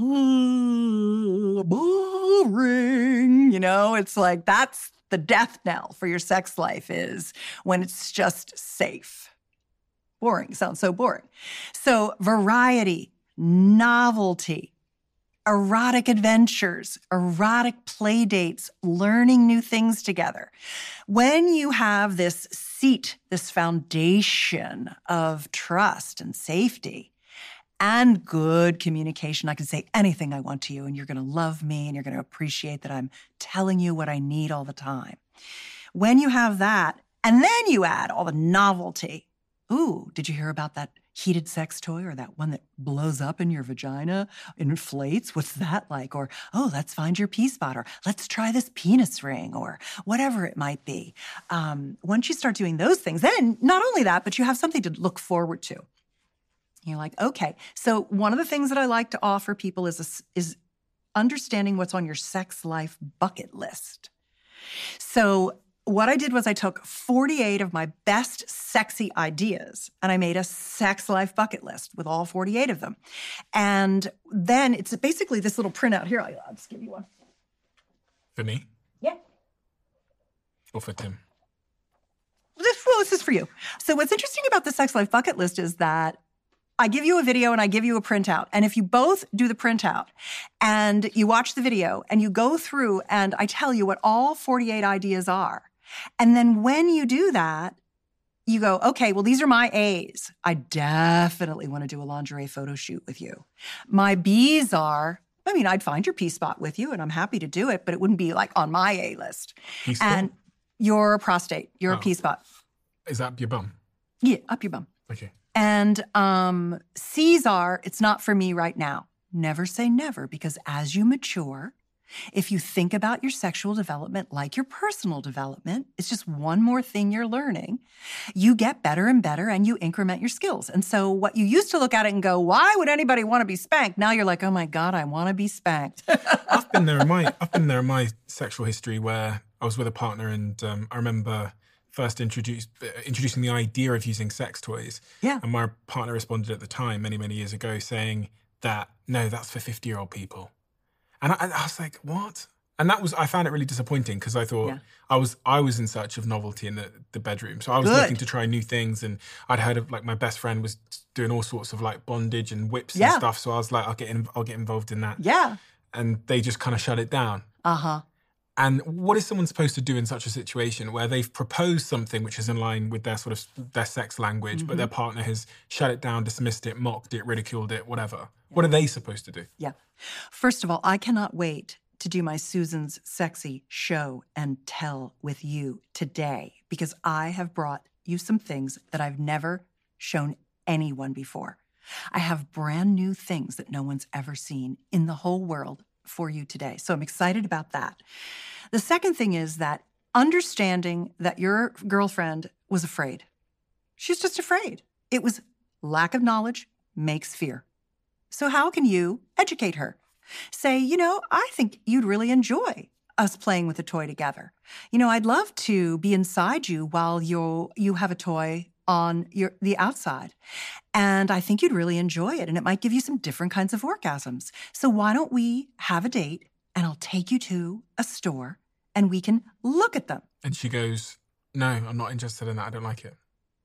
boring. You know, it's like that's the death knell for your sex life is when it's just safe. Boring sounds so boring. So variety, novelty. Erotic adventures, erotic play dates, learning new things together. When you have this seat, this foundation of trust and safety and good communication, I can say anything I want to you and you're going to love me and you're going to appreciate that I'm telling you what I need all the time. When you have that, and then you add all the novelty. Ooh, did you hear about that heated sex toy or that one that blows up in your vagina, inflates? What's that like? Or, oh, let's find your P-spot, or let's try this penis ring, or whatever it might be. Um, once you start doing those things, then not only that, but you have something to look forward to. You're like, okay. So one of the things that I like to offer people is, a, is understanding what's on your sex life bucket list. So what I did was I took forty-eight of my best sexy ideas and I made a sex life bucket list with all forty-eight of them. And then it's basically this little printout here. I'll just give you one. For me? Yeah. Or for Tim? This, well, this is for you. So what's interesting about the sex life bucket list is that I give you a video and I give you a printout. And if you both do the printout and you watch the video and you go through and I tell you what all forty-eight ideas are, and then when you do that, you go, okay, well, these are my A's. I definitely want to do a lingerie photo shoot with you. My B's are, I mean, I'd find your P-spot with you and I'm happy to do it, but it wouldn't be like on my A list. P-spot? And your prostate, your Oh. P-spot. Is that your bum? Yeah, up your bum. Okay. And um, C's are, it's not for me right now. never say never, because as you mature, if you think about your sexual development like your personal development, it's just one more thing you're learning. You get better and better and you increment your skills. And so what you used to look at it and go, why would anybody want to be spanked? Now you're like, oh my God, I want to be spanked. I've been there in my I've been there in my sexual history where I was with a partner and um, I remember first introduced, uh, introducing the idea of using sex toys. Yeah. And my partner responded at the time, many, many years ago, saying that, no, that's for fifty-year-old people. And I, I was like, what? And that was, I found it really disappointing because I thought Yeah. I was I was in search of novelty in the, the bedroom. So I was Good. looking to try new things. And I'd heard of, like, my best friend was doing all sorts of, like, bondage and whips Yeah. and stuff. So I was like, I'll get in, I'll get involved in that. Yeah. And they just kind of shut it down. Uh-huh. And what is someone supposed to do in such a situation where they've proposed something which is in line with their sort of their sex language, Mm-hmm. but their partner has shut it down, dismissed it, mocked it, ridiculed it, whatever? Yeah. What are they supposed to do? Yeah. First of all, I cannot wait to do my Susan's Sexy show and tell with you today, because I have brought you some things that I've never shown anyone before. I have brand new things that no one's ever seen in the whole world for you today. So I'm excited about that. The second thing is that understanding that your girlfriend was afraid. She's just afraid. It was lack of knowledge makes fear. So how can you educate her? Say, you know, I think you'd really enjoy us playing with a toy together. You know, I'd love to be inside you while you you have a toy on your the outside. And I think you'd really enjoy it, and it might give you some different kinds of orgasms. So why don't we have a date, and I'll take you to a store, and we can look at them. And she goes, no, I'm not interested in that. I don't like it.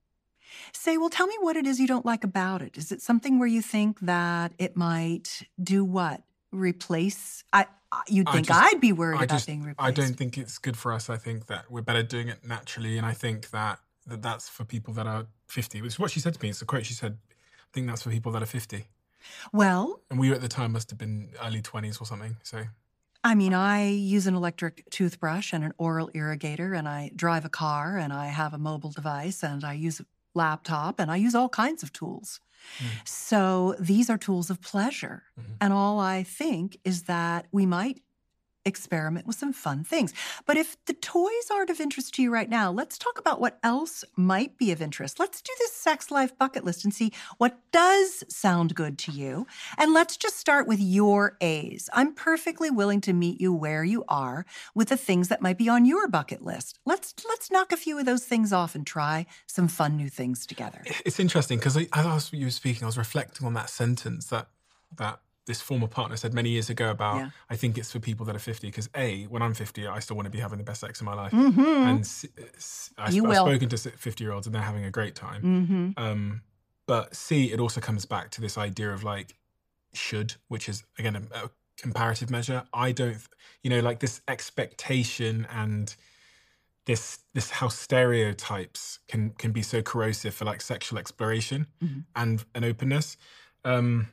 Say, well, tell me what it is you don't like about it. Is it something where you think that it might do what? Replace? I. You'd think I just, I'd be worried I about just, being replaced. I don't think it's good for us. I think that we're better doing it naturally. And I think that, that that's for people that are fifty, which is what she said to me. It's a quote. She said, I think that's for people that are fifty. Well, And we at the time must have been early twenties or something. So I mean, I use an electric toothbrush and an oral irrigator, and I drive a car, and I have a mobile device, and I use a laptop, and I use all kinds of tools. Mm. So these are tools of pleasure. Mm-hmm. And all I think is that we might experiment with some fun things. But if the toys aren't of interest to you right now, let's talk about what else might be of interest. Let's do this sex life bucket list and see what does sound good to you. And let's just start with your A's. I'm perfectly willing to meet you where you are with the things that might be on your bucket list. Let's let's knock a few of those things off and try some fun new things together. It's interesting because as I was, you were speaking, I was reflecting on that sentence that that this former partner said many years ago about, yeah. I think it's for people that are fifty, because A, when I'm fifty, I still want to be having the best sex of my life. Mm-hmm. And C, I, you I've will. spoken to fifty-year-olds and they're having a great time. Mm-hmm. Um, but C, it also comes back to this idea of like, should, which is, again, a, a comparative measure. I don't, you know, like this expectation and this this how stereotypes can, can be so corrosive for like sexual exploration mm-hmm. and, and openness. Um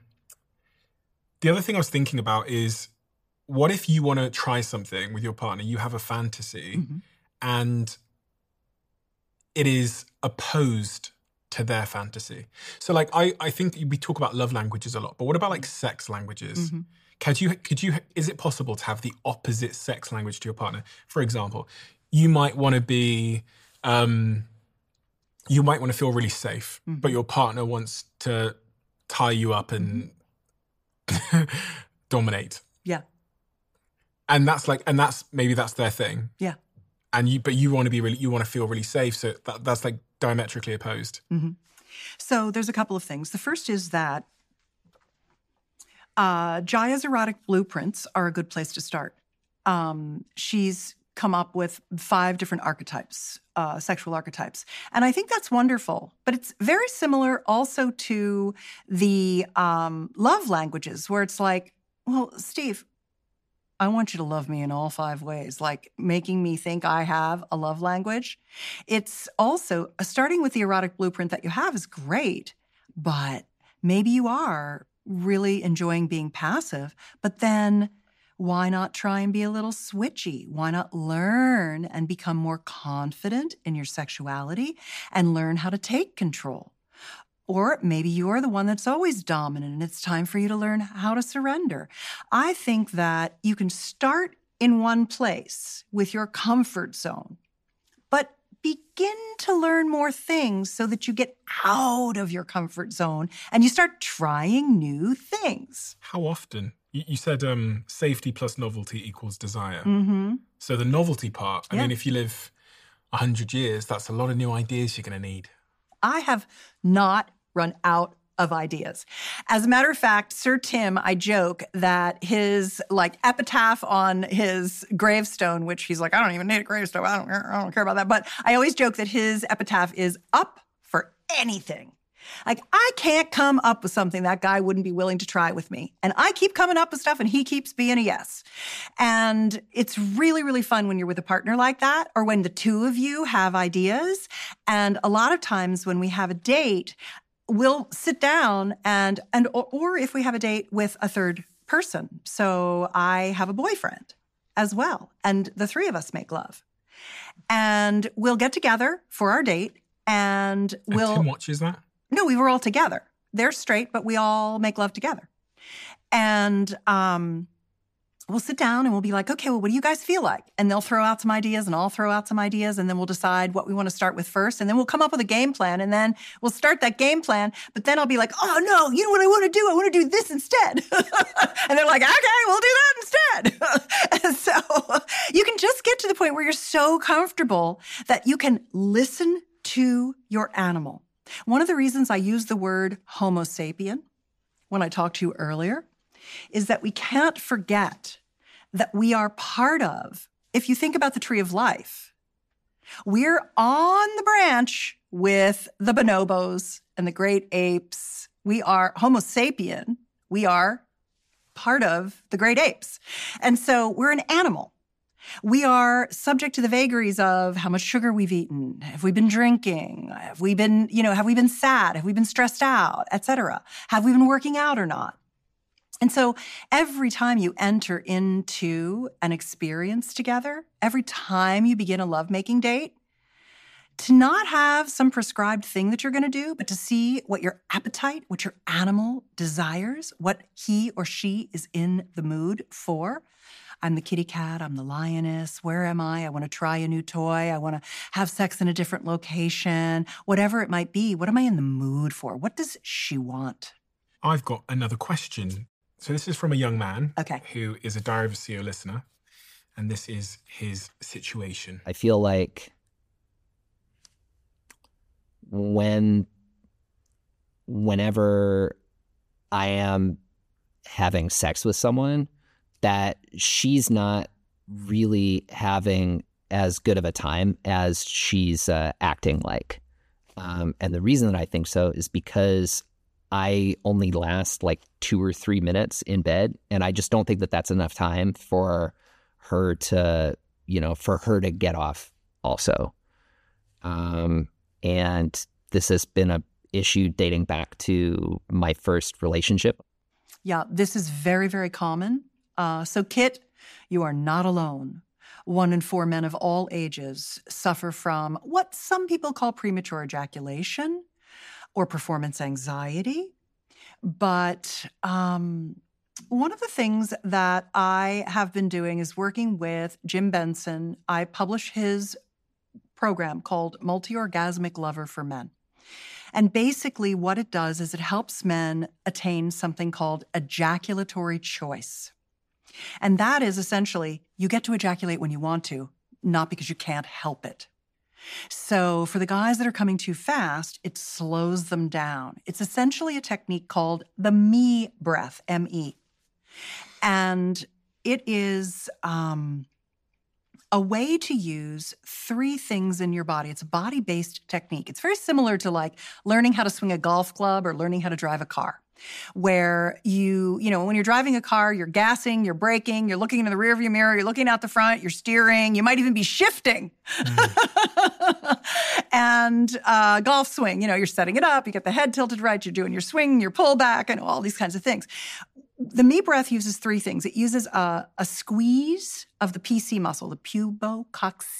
The other thing I was thinking about is, what if you want to try something with your partner, you have a fantasy, mm-hmm. and it is opposed to their fantasy? So like, I, I think we talk about love languages a lot, but what about like sex languages? Mm-hmm. Could you, could you, is it possible to have the opposite sex language to your partner? For example, you might want to be, um, you might want to feel really safe, mm-hmm. but your partner wants to tie you up and... Mm-hmm. dominate. Yeah. And that's like, and that's, maybe that's their thing. Yeah. And you, but you want to be really, you want to feel really safe. So that, that's like diametrically opposed. Mm-hmm. So there's a couple of things. The first is that uh, Jaya's erotic blueprints are a good place to start. Um, she's come up with five different archetypes, uh, sexual archetypes. And I think that's wonderful. But it's very similar also to the um, love languages, where it's like, well, Steve, I want you to love me in all five ways, like making me think I have a love language. It's also, uh, starting with the erotic blueprint that you have is great, but maybe you are really enjoying being passive, but then why not try and be a little switchy? Why not learn and become more confident in your sexuality and learn how to take control? Or maybe you're the one that's always dominant and it's time for you to learn how to surrender. I think that you can start in one place with your comfort zone, but begin to learn more things so that you get out of your comfort zone and you start trying new things. How often? You, you said um, safety plus novelty equals desire. Mm-hmm. So the novelty part, I Yeah. mean, if you live one hundred years, that's a lot of new ideas you're going to need. I have not run out of ideas. As a matter of fact, Sir Tim, I joke that his like epitaph on his gravestone, which he's like, I don't even need a gravestone. I don't, I don't care about that. But I always joke that his epitaph is up for anything. Like, I can't come up with something that guy wouldn't be willing to try with me. And I keep coming up with stuff and he keeps being a yes. And it's really, really fun when you're with a partner like that, or when the two of you have ideas. And a lot of times when we have a date, we'll sit down and, and or, or if we have a date with a third person. So I have a boyfriend as well. And the three of us make love. And we'll get together for our date and we'll... And Tim watches that? No, we were all together. They're straight, but we all make love together. And um, we'll sit down and we'll be like, okay, well, what do you guys feel like? And they'll throw out some ideas and I'll throw out some ideas and then we'll decide what we want to start with first. And then we'll come up with a game plan and then we'll start that game plan. But then I'll be like, oh, no, you know what I want to do? I want to do this instead. And they're like, okay, we'll do that instead. And so you can just get to the point where you're so comfortable that you can listen to your animal. One of the reasons I use the word Homo sapien when I talked to you earlier is that we can't forget that we are part of, if you think about the tree of life, we're on the branch with the bonobos and the great apes. We are Homo sapien. We are part of the great apes. And so we're an animal. We are subject to the vagaries of how much sugar we've eaten. Have we been drinking? Have we been, you know, have we been sad? Have we been stressed out, et cetera? Have we been working out or not? And so every time you enter into an experience together, every time you begin a lovemaking date, to not have some prescribed thing that you're going to do, but to see what your appetite, what your animal desires, what he or she is in the mood for. I'm the kitty cat, I'm the lioness, where am I? I want to try a new toy, I want to have sex in a different location, whatever it might be. What am I in the mood for? What does she want? I've got another question. So this is from a young man Okay. who is a Diary of a C E O listener, and this is his situation. I feel like when, whenever I am having sex with someone, that she's not really having as good of a time as she's uh, acting like. Um, and the reason that I think so is because I only last like two or three minutes in bed. And I just don't think that that's enough time for her to, you know, for her to get off also. Um, and this has been a issue dating back to my first relationship. Yeah, this is very, very common. Uh, so, Kit, you are not alone. One in four men of all ages suffer from what some people call premature ejaculation or performance anxiety. But um, one of the things that I have been doing is working with Jim Benson. I publish his program called Multi-Orgasmic Lover for Men. And basically what it does is it helps men attain something called ejaculatory choice. And that is essentially, you get to ejaculate when you want to, not because you can't help it. So for the guys that are coming too fast, it slows them down. It's essentially a technique called the me breath, M E. And it is um, a way to use three things in your body. It's a body-based technique. It's very similar to like learning how to swing a golf club or learning how to drive a car. Where you, you know, when you're driving a car, you're gassing, you're braking, you're looking into the rearview mirror, you're looking out the front, you're steering, you might even be shifting. Mm. And uh, golf swing, you know, you're setting it up, you get the head tilted right, you're doing your swing, your pull back, and all these kinds of things. The me breath uses three things. It uses a, a squeeze of the P C muscle, the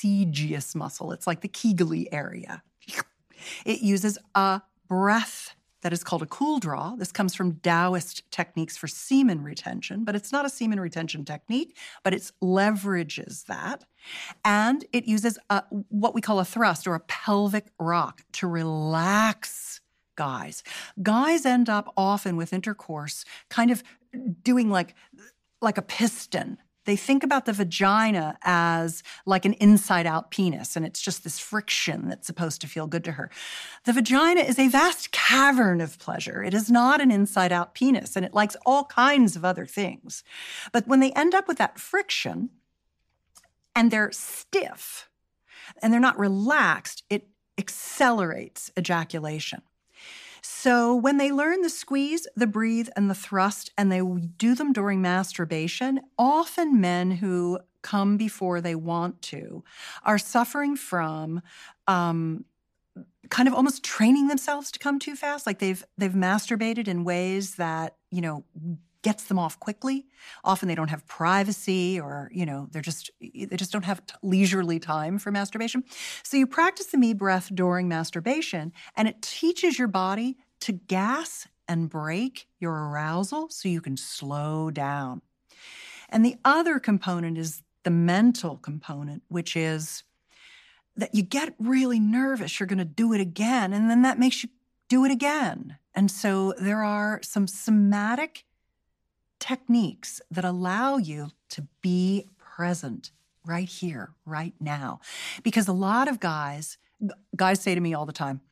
pubococcygeus muscle. It's like the Kegel area. It uses a breath that is called a cool draw. This comes from Taoist techniques for semen retention, but it's not a semen retention technique, but it leverages that. And it uses a, what we call a thrust or a pelvic rock to relax guys. Guys end up often with intercourse kind of doing like, like a piston. They think about the vagina as like an inside-out penis, and it's just this friction that's supposed to feel good to her. The vagina is a vast cavern of pleasure. It is not an inside-out penis, and it likes all kinds of other things. But when they end up with that friction, and they're stiff, and they're not relaxed, it accelerates ejaculation. So when they learn the squeeze, the breathe, and the thrust, and they do them during masturbation, often men who come before they want to are suffering from um, kind of almost training themselves to come too fast. Like they've they've masturbated in ways that, you know, gets them off quickly. Often they don't have privacy, or, you know, they're just, they just don't have t- leisurely time for masturbation. So you practice the me breath during masturbation, and it teaches your body to gas and break your arousal so you can slow down. And the other component is the mental component, which is that you get really nervous, you're going to do it again, and then that makes you do it again. And so there are some somatic techniques that allow you to be present right here, right now. Because a lot of guys, guys say to me all the time,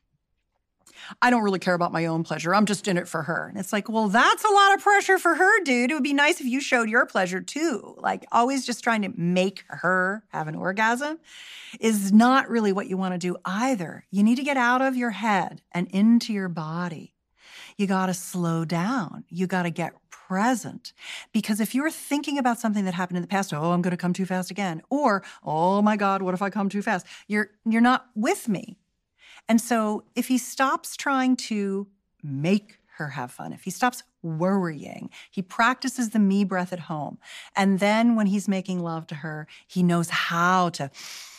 I don't really care about my own pleasure. I'm just in it for her. And it's like, well, that's a lot of pressure for her, dude. It would be nice if you showed your pleasure too. Like always just trying to make her have an orgasm is not really what you want to do either. You need to get out of your head and into your body. You got to slow down. You got to get present. Because if you're thinking about something that happened in the past, oh, I'm going to come too fast again, or, oh my God, what if I come too fast? You're, you're not with me. And so if he stops trying to make her have fun, if he stops worrying, he practices the me breath at home. And then when he's making love to her, he knows how to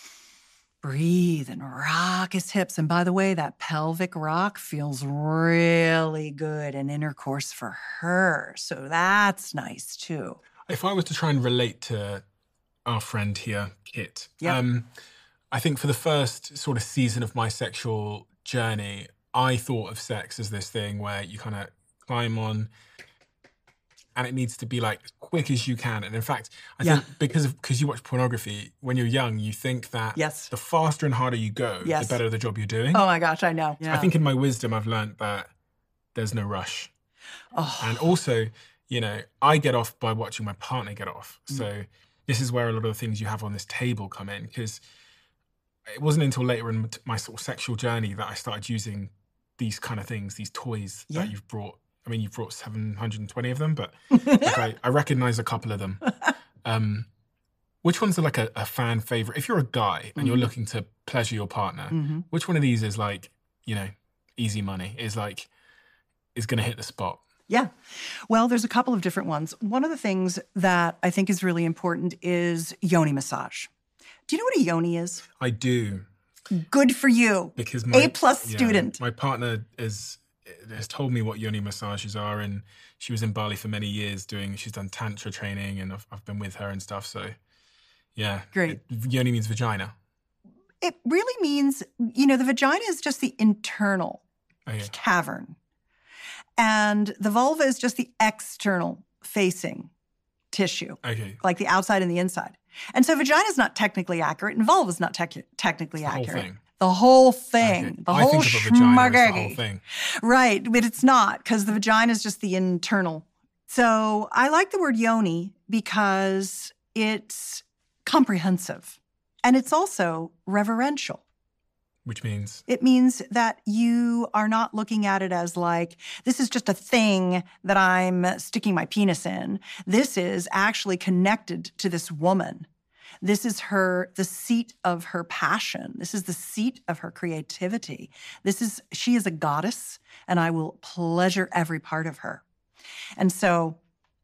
breathe and rock his hips. And by the way, that pelvic rock feels really good in intercourse for her. So that's nice too. If I was to try and relate to our friend here, Kit, yep. um, I think for the first sort of season of my sexual journey, I thought of sex as this thing where you kind of climb on and it needs to be like as quick as you can. And in fact, I yeah. think because of, because you watch pornography, when you're young, you think that yes. the faster and harder you go, yes. the better the job you're doing. Oh my gosh, I know. Yeah. I think in my wisdom, I've learned that there's no rush. Oh. And also, you know, I get off by watching my partner get off. Mm. So this is where a lot of the things you have on this table come in, because it wasn't until later in my sort of sexual journey that I started using these kind of things, these toys yeah. that you've brought. I mean, you've brought seven hundred twenty of them, but like I, I recognize a couple of them. Um, which ones are like a, a fan favorite? If you're a guy and mm-hmm. you're looking to pleasure your partner, mm-hmm. which one of these is like, you know, easy money, is like, is going to hit the spot? Yeah. Well, there's a couple of different ones. One of the things that I think is really important is yoni massage. Do you know what a yoni is? I do. Good for you. Because my, A-plus yeah, student. My partner is has told me what yoni massages are, and she was in Bali for many years doing, she's done tantra training, and I've, I've been with her and stuff. So, yeah. Great. It, yoni means vagina. It really means, you know, the vagina is just the internal oh, yeah. cavern. And the vulva is just the external facing tissue. Okay. Like the outside and the inside. And so vagina is not technically accurate, and vulva is not te- technically the accurate. Whole thing. The whole thing. Okay. The I whole think of a vagina as the whole thing. Right, but it's not, because the vagina is just the internal. So I like the word yoni because it's comprehensive, and it's also reverential. Which means? It means that you are not looking at it as like, this is just a thing that I'm sticking my penis in. This is actually connected to this woman. This is her, the seat of her passion. This is the seat of her creativity. This is, she is a goddess, and I will pleasure every part of her. And so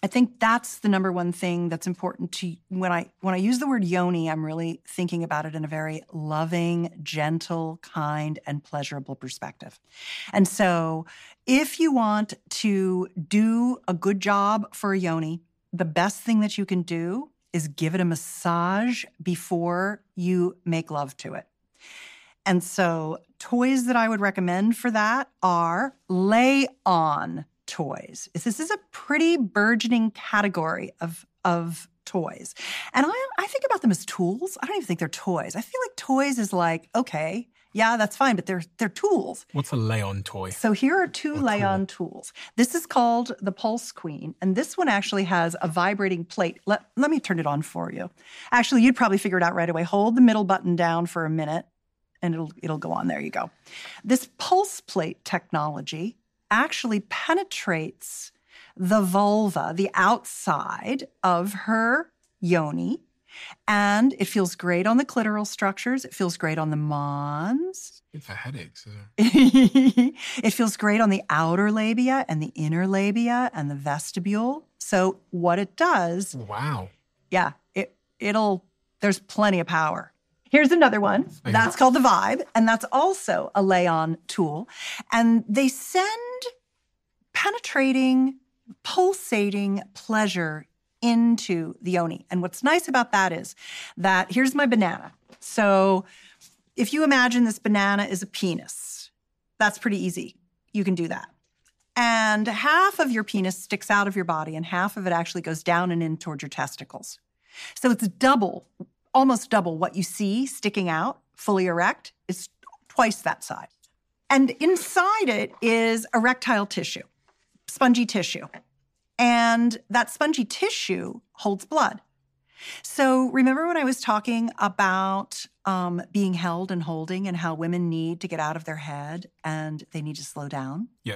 I think that's the number one thing that's important to when I when I use the word yoni, I'm really thinking about it in a very loving, gentle, kind, and pleasurable perspective. And so if you want to do a good job for a yoni, the best thing that you can do is give it a massage before you make love to it. And so toys that I would recommend for that are lay-on toys. This is a pretty burgeoning category of, of toys. And I, I think about them as tools. I don't even think they're toys. I feel like toys is like, okay, yeah, that's fine, but they're they're tools. What's a lay-on toy? So here are two lay-on tools. This is called the Pulse Queen, and this one actually has a vibrating plate. Let, let me turn it on for you. Actually, you'd probably figure it out right away. Hold the middle button down for a minute, and it'll it'll go on. There you go. This pulse plate technology actually penetrates the vulva, the outside of her yoni, and it feels great on the clitoral structures. It feels great on the mons. Good for headaches. It? It feels great on the outer labia and the inner labia and the vestibule. So what it does... Wow. Yeah, it, it'll... There's plenty of power. Here's another one. Okay. That's called the Vibe, and that's also a lay-on tool. And they send penetrating, pulsating pleasure into the yoni. And what's nice about that is that here's my banana. So if you imagine this banana is a penis, that's pretty easy. You can do that. And half of your penis sticks out of your body and half of it actually goes down and in towards your testicles. So it's double, almost double what you see sticking out, fully erect. It's twice that size. And inside it is erectile tissue, spongy tissue. And that spongy tissue holds blood. So remember when I was talking about um, being held and holding and how women need to get out of their head and they need to slow down? Yeah.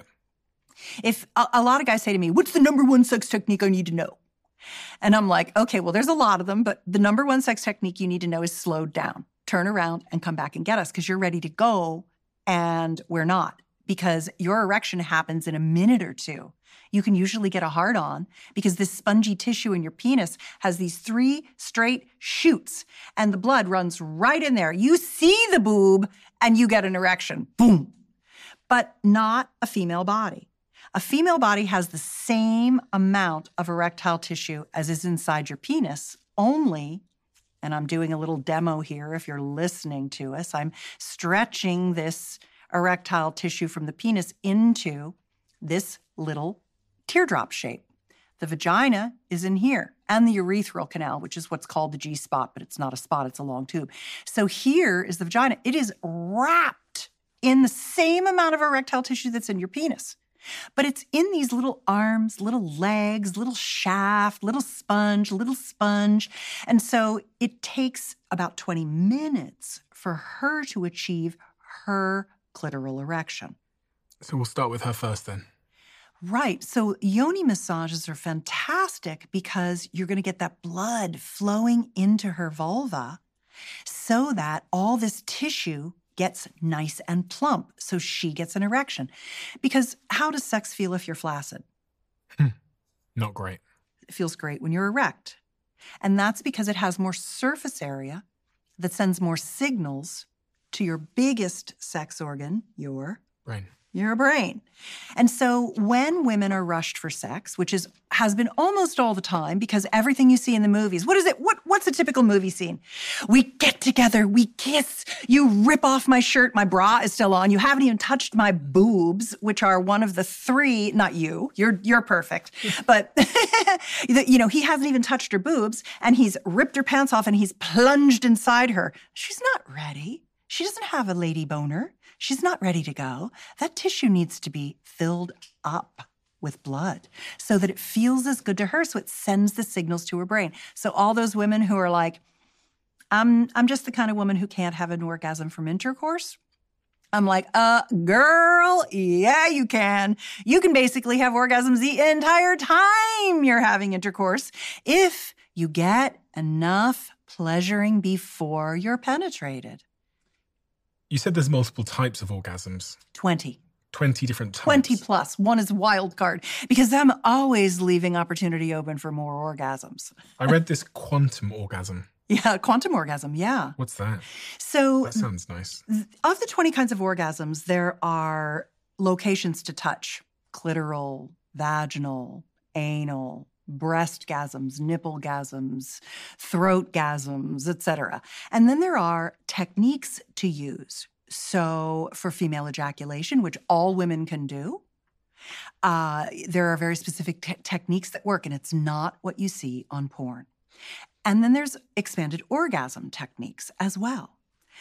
If a, a lot of guys say to me, what's the number one sex technique I need to know? And I'm like, okay, well, there's a lot of them, but the number one sex technique you need to know is slow down, turn around and come back and get us because you're ready to go and we're not, because your erection happens in a minute or two. You can usually get a hard-on because this spongy tissue in your penis has these three straight shoots and the blood runs right in there. You see the boob and you get an erection. Boom. But not a female body. A female body has the same amount of erectile tissue as is inside your penis, only, and I'm doing a little demo here if you're listening to us, I'm stretching this erectile tissue from the penis into this little teardrop shape. The vagina is in here, and the urethral canal, which is what's called the G-spot, but it's not a spot, it's a long tube. So here is the vagina. It is wrapped in the same amount of erectile tissue that's in your penis. But it's in these little arms, little legs, little shaft, little sponge, little sponge. And so it takes about twenty minutes for her to achieve her clitoral erection. So we'll start with her first then. Right. So yoni massages are fantastic because you're going to get that blood flowing into her vulva so that all this tissue gets nice and plump so she gets an erection. Because how does sex feel if you're flaccid? Hmm. Not great. It feels great when you're erect. And that's because it has more surface area that sends more signals to your biggest sex organ, your brain. Your brain. And so when women are rushed for sex, which is has been almost all the time because everything you see in the movies, what is it? What What's a typical movie scene? We get together, we kiss, you rip off my shirt, my bra is still on, you haven't even touched my boobs, which are one of the three, not you, you're you're perfect, but you know, he hasn't even touched her boobs and he's ripped her pants off and he's plunged inside her. She's not ready. She doesn't have a lady boner. She's not ready to go. That tissue needs to be filled up with blood so that it feels as good to her, so it sends the signals to her brain. So all those women who are like, I'm, I'm just the kind of woman who can't have an orgasm from intercourse. I'm like, uh, girl, yeah, you can. You can basically have orgasms the entire time you're having intercourse if you get enough pleasuring before you're penetrated. You said there's multiple types of orgasms. twenty. twenty different types. twenty plus. One is wild card because I'm always leaving opportunity open for more orgasms. I read this quantum orgasm. Yeah, quantum orgasm, yeah. What's that? So that sounds nice. Of the twenty kinds of orgasms, there are locations to touch: clitoral, vaginal, anal, breastgasms, nipplegasms, throatgasms, et cetera. And then there are techniques to use. So for female ejaculation, which all women can do, uh, there are very specific te- techniques that work, and it's not what you see on porn. And then there's expanded orgasm techniques as well.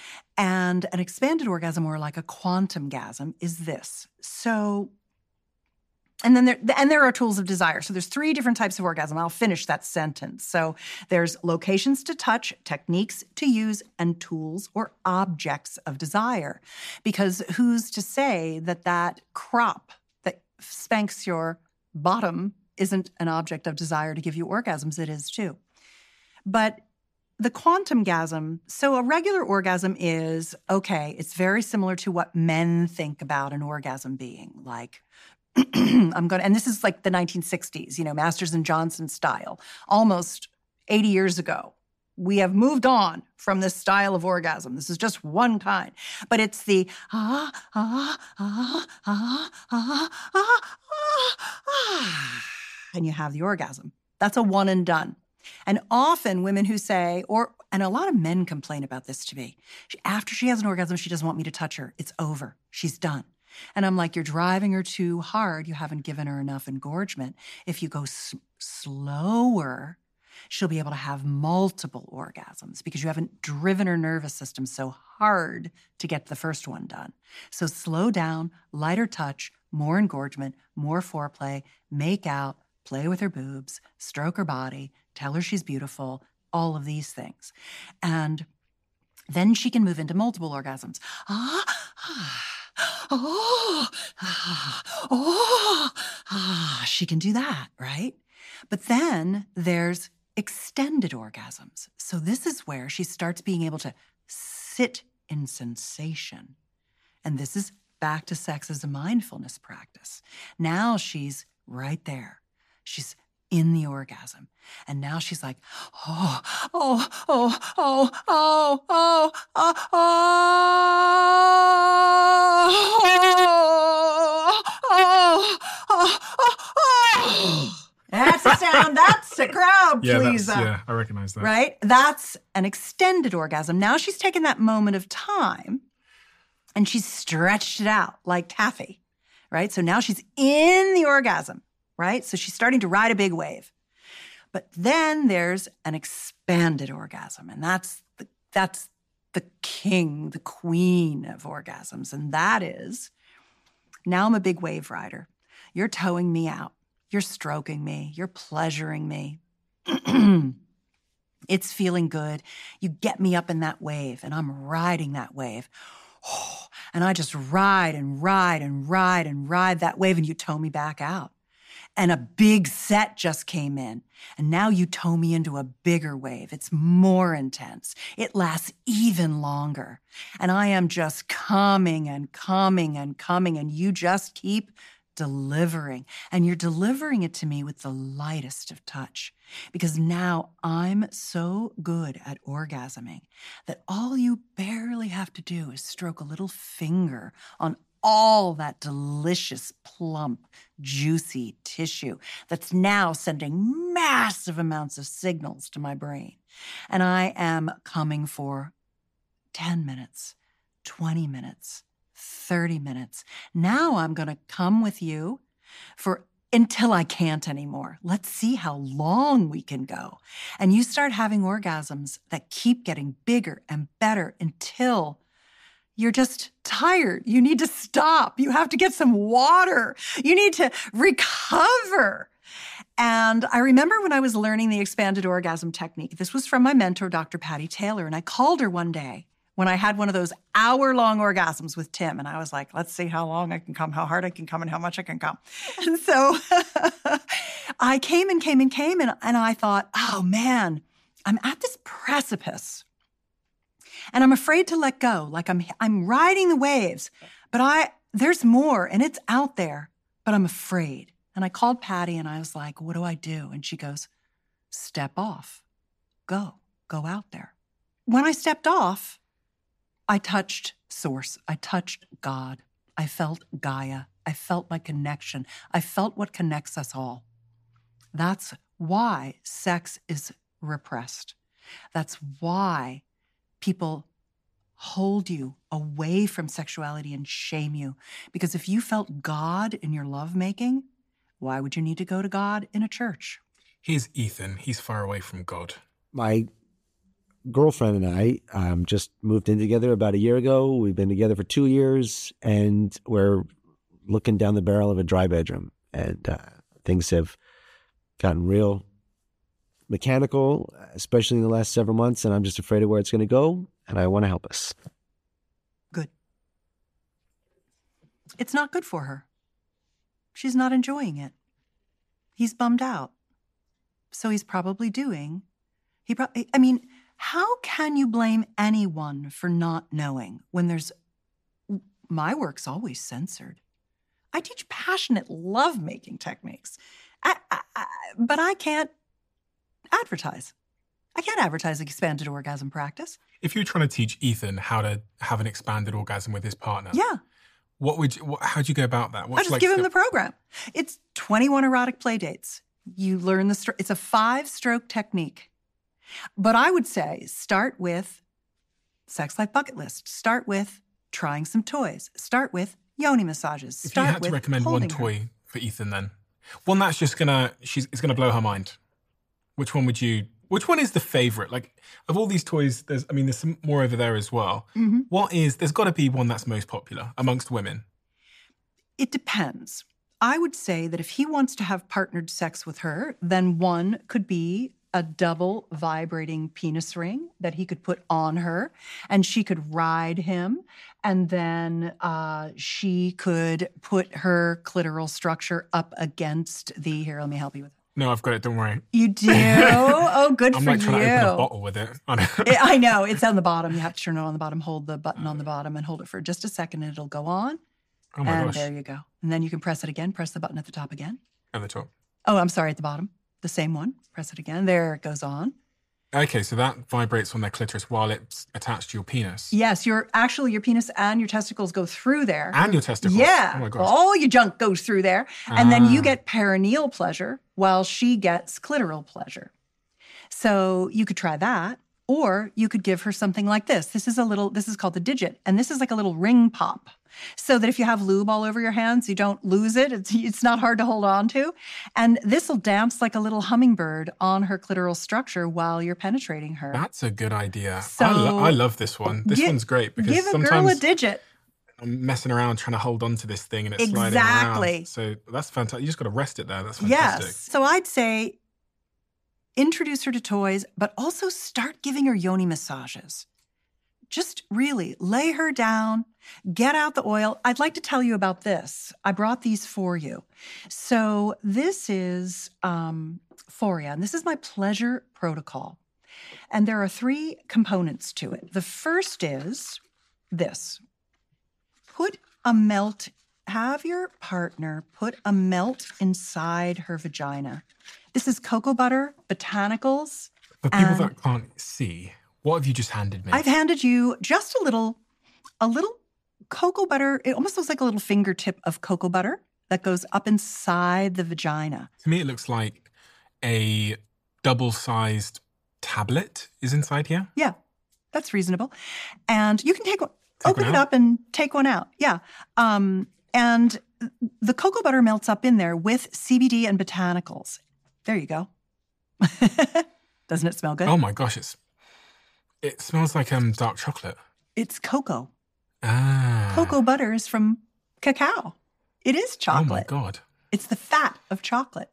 And an expanded orgasm, or like a quantum-gasm, is this. So, and then there, and there are tools of desire. So there's three different types of orgasm. I'll finish that sentence. So there's locations to touch, techniques to use, and tools or objects of desire. Because who's to say that that crop that spanks your bottom isn't an object of desire to give you orgasms? It is too. But the quantum-gasm, so a regular orgasm is, okay, it's very similar to what men think about an orgasm being. Like, I'm going to, and this is like the nineteen sixties, you know, Masters and Johnson style, almost eighty years ago. We have moved on from this style of orgasm. This is just one kind. But it's the ah, ah, ah, ah, ah, ah, ah, ah, and you have the orgasm. That's a one and done. And often women who say, or, and a lot of men complain about this to me, she, after she has an orgasm, she doesn't want me to touch her. It's over. She's done. And I'm like, you're driving her too hard. You haven't given her enough engorgement. If you go s- slower, she'll be able to have multiple orgasms because you haven't driven her nervous system so hard to get the first one done. So slow down, lighter touch, more engorgement, more foreplay, make out, play with her boobs, stroke her body, tell her she's beautiful, all of these things. And then she can move into multiple orgasms. Ah, ah, oh, ah, oh, ah. She can do that, right? But then there's extended orgasms. So this is where she starts being able to sit in sensation. And this is back to sex as a mindfulness practice. Now she's right there. She's in the orgasm. And now she's like, oh, oh, oh, oh, oh, oh, oh, oh, oh, oh, oh. That's a sound. That's a crowd yeah, pleaser. Yeah, I recognize that. Right? That's an extended orgasm. Now she's taken that moment of time and she's stretched it out like taffy, right? So now she's in the orgasm. Right? So she's starting to ride a big wave. But then there's an expanded orgasm, and that's the, that's the king, the queen of orgasms. And that is, now I'm a big wave rider. You're towing me out. You're stroking me. You're pleasuring me. It's feeling good. You get me up in that wave, and I'm riding that wave. Oh, and I just ride and ride and ride and ride that wave, and you tow me back out. And a big set just came in. And now you tow me into a bigger wave. It's more intense. It lasts even longer. And I am just coming and coming and coming. And you just keep delivering. And you're delivering it to me with the lightest of touch. Because now I'm so good at orgasming that all you barely have to do is stroke a little finger on all that delicious, plump, juicy tissue that's now sending massive amounts of signals to my brain. And I am coming for ten minutes, twenty minutes, thirty minutes. Now I'm going to come with you for until I can't anymore. Let's see how long we can go. And you start having orgasms that keep getting bigger and better until you're just tired. You need to stop. You have to get some water. You need to recover. And I remember when I was learning the expanded orgasm technique, this was from my mentor, Doctor Patty Taylor, and I called her one day when I had one of those hour-long orgasms with Tim, and I was like, let's see how long I can come, how hard I can come, and how much I can come. And so I came and came and came, and, and I thought, oh, man, I'm at this precipice. And I'm afraid to let go. Like I'm I'm riding the waves, but I there's more and it's out there, but I'm afraid. And I called Patty and I was like, what do I do? And she goes, step off. Go. Go out there. When I stepped off, I touched source. I touched God. I felt Gaia. I felt my connection. I felt what connects us all. That's why sex is repressed. That's why people hold you away from sexuality and shame you. Because if you felt God in your lovemaking, why would you need to go to God in a church? Here's Ethan. He's far away from God. My girlfriend and I um, just moved in together about a year ago. We've been together for two years, and we're looking down the barrel of a dry bedroom. And uh, things have gotten real mechanical, especially in the last several months, and I'm just afraid of where it's going to go, and I want to help us. Good. It's not good for her. She's not enjoying it. He's bummed out. So he's probably doing, he pro- I mean, how can you blame anyone for not knowing when there's, my work's always censored. I teach passionate lovemaking techniques, I, I, I, but I can't advertise. I can't advertise expanded orgasm practice. If you're trying to teach Ethan how to have an expanded orgasm with his partner, yeah, what would you, what, how'd you go about that? I What's just like give him the- the program. It's twenty-one erotic play dates. You learn the stro- it's a five-stroke technique. But I would say start with sex life bucket list. Start with trying some toys. Start with yoni massages. If Start you had to with recommend one holding her. toy for Ethan, then one that's just gonna she's it's gonna blow her mind. Which one would you? Which one is the favorite? Like of all these toys, there's I mean there's some more over there as well. Mm-hmm. What is? There's got to be one that's most popular amongst women. It depends. I would say that if he wants to have partnered sex with her, then one could be a double vibrating penis ring that he could put on her, and she could ride him, and then uh, she could put her clitoral structure up against the, here, let me help you with it. No, I've got it. Don't worry. You do? Oh, good I'm for like trying you. to open a bottle with it. It- I know. It's on the bottom. You have to turn it on the bottom, hold the button on the bottom, and hold it for just a second, and it'll go on. Oh my and gosh. there you go. And then you can press it again. Press the button at the top again. At the top. Oh, I'm sorry, at the bottom. The same one. Press it again. There it goes on. Okay, so that vibrates on their clitoris while it's attached to your penis. Yes, your actually your penis and your testicles go through there. And your testicles. Yeah. Oh my gosh. All your junk goes through there. And then you Ah. get perineal pleasure while she gets clitoral pleasure. So you could try that. Or you could give her something like this. This is a little, this is called the digit. And this is like a little ring pop. So that if you have lube all over your hands, you don't lose it. It's, it's not hard to hold on to. And this will dance like a little hummingbird on her clitoral structure while you're penetrating her. That's a good idea. So- I, lo- I love this one. This Gi- one's great because Give a sometimes girl a digit. I'm messing around trying to hold on to this thing and it's sliding Exactly. around. So that's fantastic. You just got to rest it there. That's fantastic. Yes. So I'd say introduce her to toys, but also start giving her yoni massages. Just really lay her down, get out the oil. I'd like to tell you about this. I brought these for you. So this is um, Foria, and this is my pleasure protocol. And there are three components to it. The first is this. Put a melt, have your partner put a melt inside her vagina. This is cocoa butter, botanicals. For people and that can't see, what have you just handed me? I've handed you just a little, a little cocoa butter. It almost looks like a little fingertip of cocoa butter that goes up inside the vagina. To me, it looks like a double-sized tablet is inside here. Yeah, that's reasonable. And you can take one, Take open one it out? up and take one out. Yeah. Um, and the cocoa butter melts up in there with C B D and botanicals. There you go. Doesn't it smell good? Oh my gosh, it's it smells like um dark chocolate. It's cocoa. Ah. Cocoa butter is from cacao. It is Oh chocolate. my god. It's the fat of chocolate,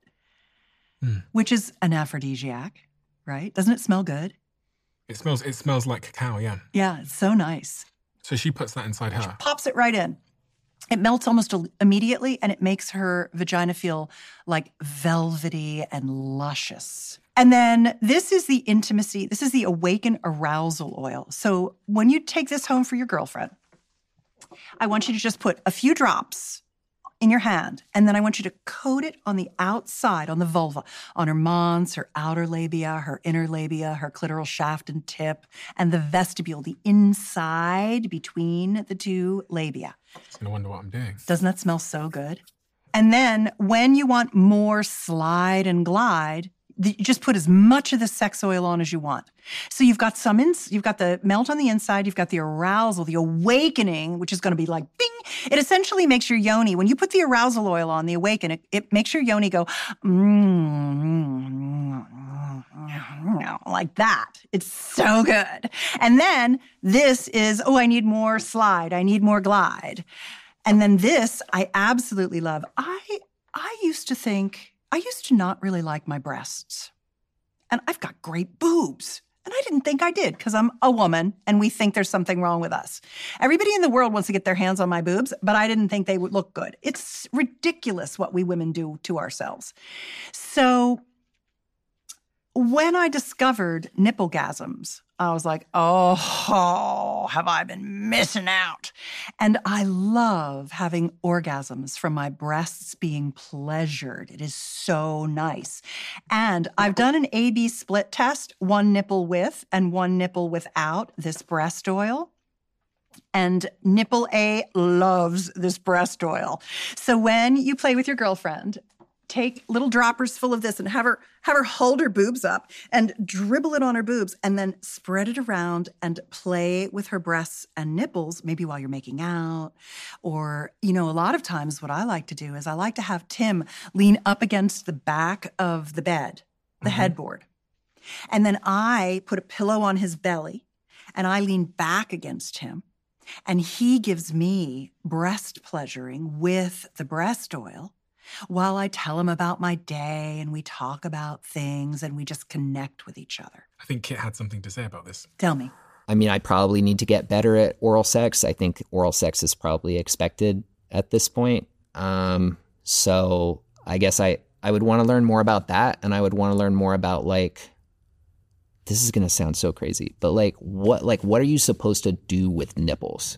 Mm. which is an aphrodisiac, right? Doesn't it smell good? It smells it smells like cacao, yeah. Yeah, it's so nice. So she puts that inside her. Pops it right in. It melts almost immediately, and it makes her vagina feel like velvety and luscious. And then this is the intimacy. This is the awaken arousal oil. So when you take this home for your girlfriend, I want you to just put a few drops in your hand, and then I want you to coat it on the outside, on the vulva, on her mons, her outer labia, her inner labia, her clitoral shaft and tip, and the vestibule, the inside between the two labia. It's going to wonder what I'm doing. Doesn't that smell so good? And then when you want more slide and glide, you just put as much of the sex oil on as you want. So you've got some, ins- you've got the melt on the inside, you've got the arousal, the awakening, which is going to be like, bing. It essentially makes your yoni, when you put the arousal oil on, the awaken, it, it makes your yoni go, mm, like that. It's so good. And then this is, oh, I need more slide. I need more glide. And then this, I absolutely love. I I used to think, I used to not really like my breasts. And I've got great boobs. And I didn't think I did because I'm a woman and we think there's something wrong with us. Everybody in the world wants to get their hands on my boobs, but I didn't think they would look good. It's ridiculous what we women do to ourselves. So when I discovered nipplegasms, I was like, oh, have I been missing out? And I love having orgasms from my breasts being pleasured. It is so nice. And I've done an A B split test, one nipple with and one nipple without this breast oil. And nipple A loves this breast oil. So when you play with your girlfriend, take little droppers full of this and have her have her hold her boobs up and dribble it on her boobs and then spread it around and play with her breasts and nipples, maybe while you're making out. Or, you know, a lot of times what I like to do is I like to have Tim lean up against the back of the bed, the mm-hmm. headboard. And then I put a pillow on his belly and I lean back against him. And he gives me breast pleasuring with the breast oil while I tell him about my day and we talk about things and we just connect with each other. I think Kit had something to say about this. Tell me. I mean, I probably need to get better at oral sex. I think oral sex is probably expected at this point. Um, so I guess I, I would want to learn more about that. And I would want to learn more about, like, this is going to sound so crazy, but like what, like, what are you supposed to do with nipples?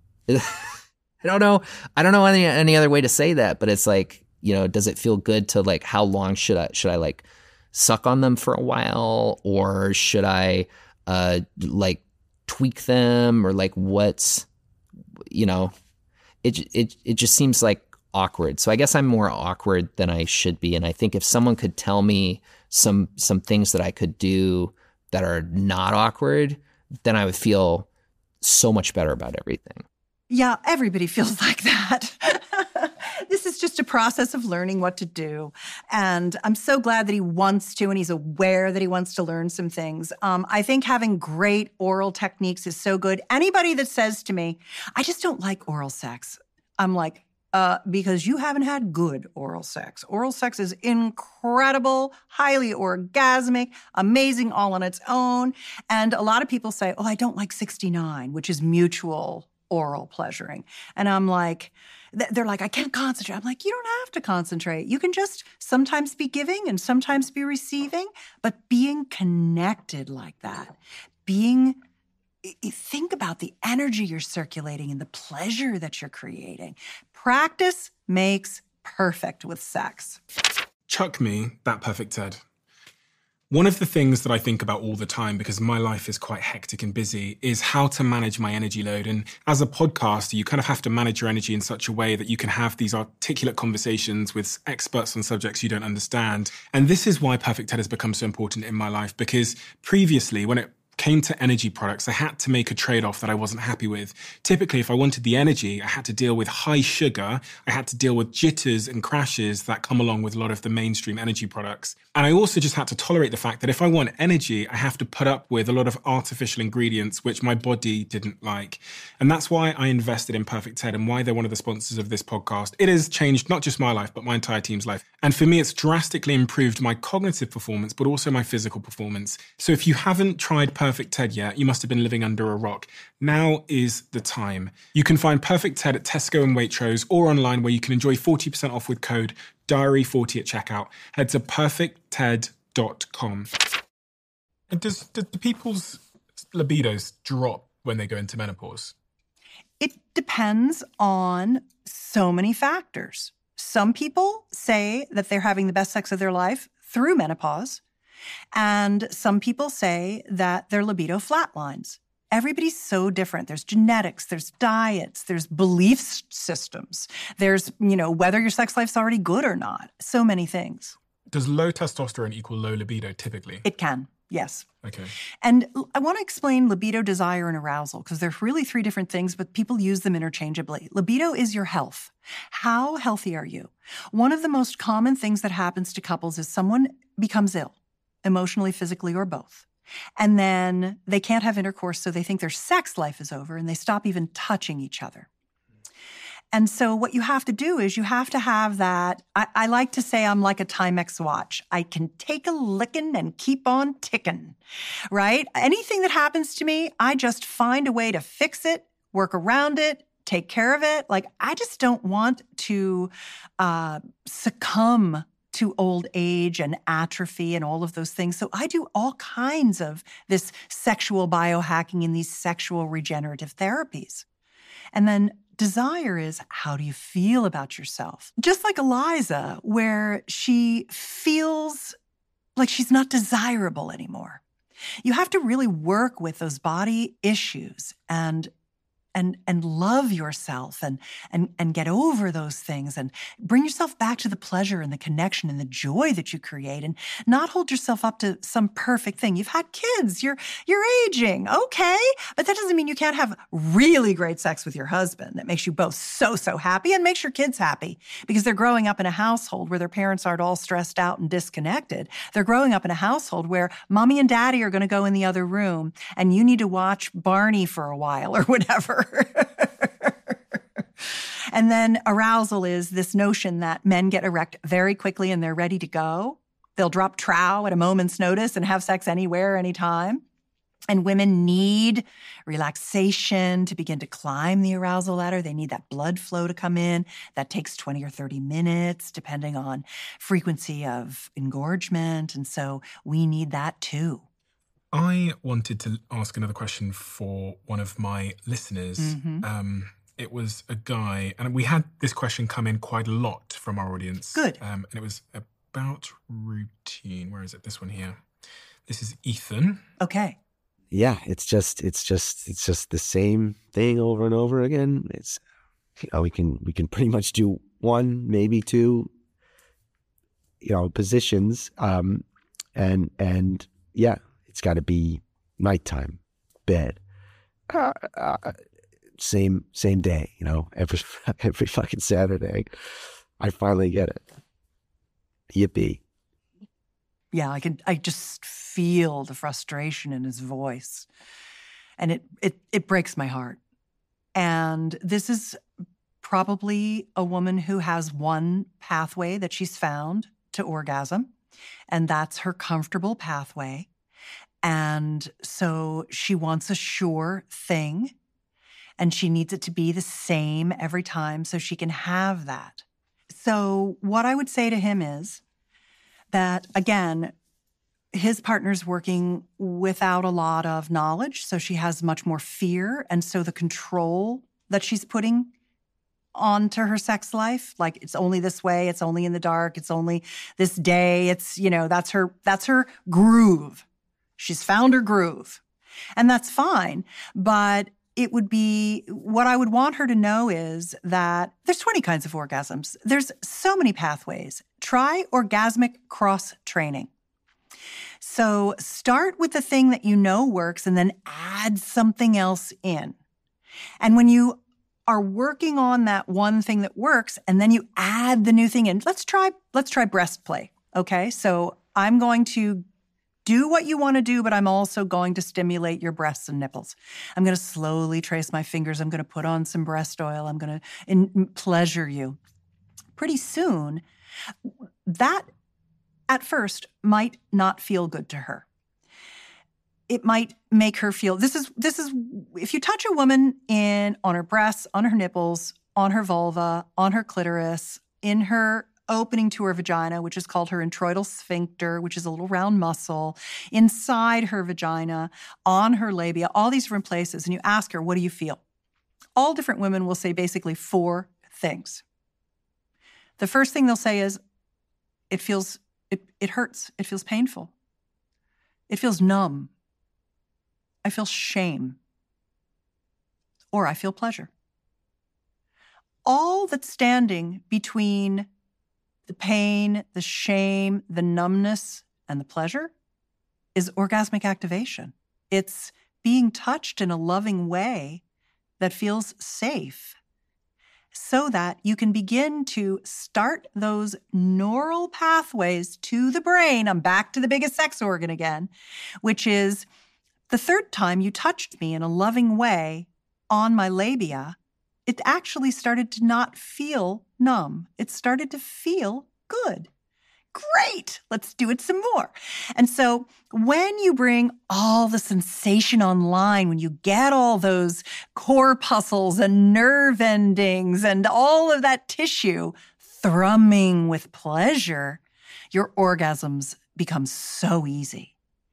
I don't know. I don't know any, any other way to say that, but it's like, you know, does it feel good to, like, how long should I, should I like suck on them for a while, or should I, uh, like tweak them, or like what's, you know, it, it, it just seems like awkward. So I guess I'm more awkward than I should be. And I think if someone could tell me some, some things that I could do that are not awkward, then I would feel so much better about everything. Yeah, everybody feels like that. This is just a process of learning what to do. And I'm so glad that he wants to, and he's aware that he wants to learn some things. Um, I think having great oral techniques is so good. Anybody that says to me, I just don't like oral sex, I'm like, uh, because you haven't had good oral sex. Oral sex is incredible, highly orgasmic, amazing all on its own. And a lot of people say, oh, I don't like sixty-nine, which is mutual oral pleasuring. And I'm like, they're like, I can't concentrate. I'm like, you don't have to concentrate. You can just sometimes be giving and sometimes be receiving, but being connected like that, being, think about the energy you're circulating and the pleasure that you're creating. Practice makes perfect with sex. Chuck me that perfect Ted. One of the things that I think about all the time, because my life is quite hectic and busy, is how to manage my energy load. And as a podcaster, you kind of have to manage your energy in such a way that you can have these articulate conversations with experts on subjects you don't understand. And this is why Perfect Ted has become so important in my life, because previously, when it came to energy products, I had to make a trade-off that I wasn't happy with. Typically, if I wanted the energy, I had to deal with high sugar. I had to deal with jitters and crashes that come along with a lot of the mainstream energy products. And I also just had to tolerate the fact that if I want energy, I have to put up with a lot of artificial ingredients, which my body didn't like. And that's why I invested in Perfect Ted and why they're one of the sponsors of this podcast. It has changed not just my life, but my entire team's life. And for me, it's drastically improved my cognitive performance, but also my physical performance. So if you haven't tried Perfect Perfect Ted yet, you must have been living under a rock. Now is the time. You can find Perfect Ted at Tesco and Waitrose or online, where you can enjoy forty percent off with code diary forty at checkout. Head to perfect ted dot com. And does, do people's libidos drop when they go into menopause? It depends on so many factors. Some people say that they're having the best sex of their life through menopause, and some people say that their libido flatlines. Everybody's so different. There's genetics, there's diets, there's belief s- systems. There's, you know, whether your sex life's already good or not. So many things. Does low testosterone equal low libido typically? It can, yes. Okay. And I want to explain libido, desire, and arousal because they're really three different things, but people use them interchangeably. Libido is your health. How healthy are you? One of the most common things that happens to couples is someone becomes ill, emotionally, physically, or both. And then they can't have intercourse, so they think their sex life is over, and they stop even touching each other. And so what you have to do is you have to have that. I, I like to say I'm like a Timex watch. I can take a licking and keep on ticking, right? Anything that happens to me, I just find a way to fix it, work around it, take care of it. Like, I just don't want to uh, succumb to old age and atrophy and all of those things. So I do all kinds of this sexual biohacking and these sexual regenerative therapies. And then desire is, how do you feel about yourself? Just like Eliza, where she feels like she's not desirable anymore. You have to really work with those body issues and And, and love yourself and, and, and get over those things and bring yourself back to the pleasure and the connection and the joy that you create and not hold yourself up to some perfect thing. You've had kids, you're, you're aging, okay? But that doesn't mean you can't have really great sex with your husband that makes you both so, so happy and makes your kids happy because they're growing up in a household where their parents aren't all stressed out and disconnected. They're growing up in a household where mommy and daddy are going to go in the other room and you need to watch Barney for a while or whatever. And then arousal is this notion that men get erect very quickly and they're ready to go. They'll drop trow at a moment's notice and have sex anywhere, anytime. And women need relaxation to begin to climb the arousal ladder. They need that blood flow to come in. That takes twenty or thirty minutes, depending on frequency of engorgement. And so we need that too. I wanted to ask another question for one of my listeners. Mm-hmm. Um, it was a guy, and we had this question come in quite a lot from our audience. Good. Um, and it was about routine. Where is it? This one here. This is Ethan. Okay. Yeah, it's just it's just it's just the same thing over and over again. It's you know, we can we can pretty much do one, maybe two, you know, positions. Um, and and yeah. It's got to be nighttime, bed, uh, uh, same same day, you know, every every fucking Saturday. I finally get it. Yippee. Yeah, I can. I just feel the frustration in his voice, and it it it breaks my heart. And this is probably a woman who has one pathway that she's found to orgasm, and that's her comfortable pathway. And so she wants a sure thing, and she needs it to be the same every time so she can have that. So what I would say to him is that, again, his partner's working without a lot of knowledge, so she has much more fear. And so the control that she's putting onto her sex life, like it's only this way, it's only in the dark, it's only this day, it's, you know, that's her, that's her groove. She's found her groove. And that's fine. But it would be, what I would want her to know is that there's twenty kinds of orgasms. There's so many pathways. Try orgasmic cross-training. So start with the thing that you know works and then add something else in. And when you are working on that one thing that works and then you add the new thing in, let's try, let's try breast play. Okay. So I'm going to do what you want to do, but I'm also going to stimulate your breasts and nipples. I'm going to slowly trace my fingers. I'm going to put on some breast oil. I'm going to in- pleasure you. Pretty soon, that at first might not feel good to her. It might make her feel, this is, this is, if you touch a woman in, on her breasts, on her nipples, on her vulva, on her clitoris, in her opening to her vagina, which is called her introital sphincter, which is a little round muscle, inside her vagina, on her labia, all these different places, and you ask her, what do you feel? all different women will say basically four things. The first thing they'll say is, it feels, it, it hurts. It feels painful. It feels numb. I feel shame. Or I feel pleasure. All that's standing between the pain, the shame, the numbness, and the pleasure is orgasmic activation. It's being touched in a loving way that feels safe so that you can begin to start those neural pathways to the brain. I'm back to the biggest sex organ again, which is the third time you touched me in a loving way on my labia, it actually started to not feel numb. It started to feel good. Great, let's do it some more. And so when you bring all the sensation online, when you get all those corpuscles and nerve endings and all of that tissue thrumming with pleasure, your orgasms become so easy.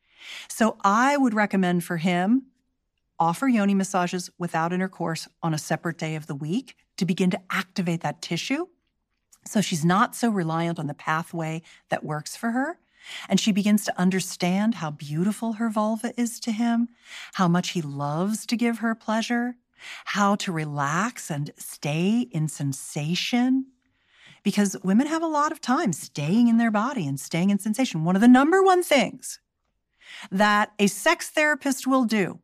So I would recommend for him, offer yoni massages without intercourse on a separate day of the week to begin to activate that tissue. So she's not so reliant on the pathway that works for her. And she begins to understand how beautiful her vulva is to him, how much he loves to give her pleasure, how to relax and stay in sensation. Because women have a lot of time staying in their body and staying in sensation. One of the number one things that a sex therapist will do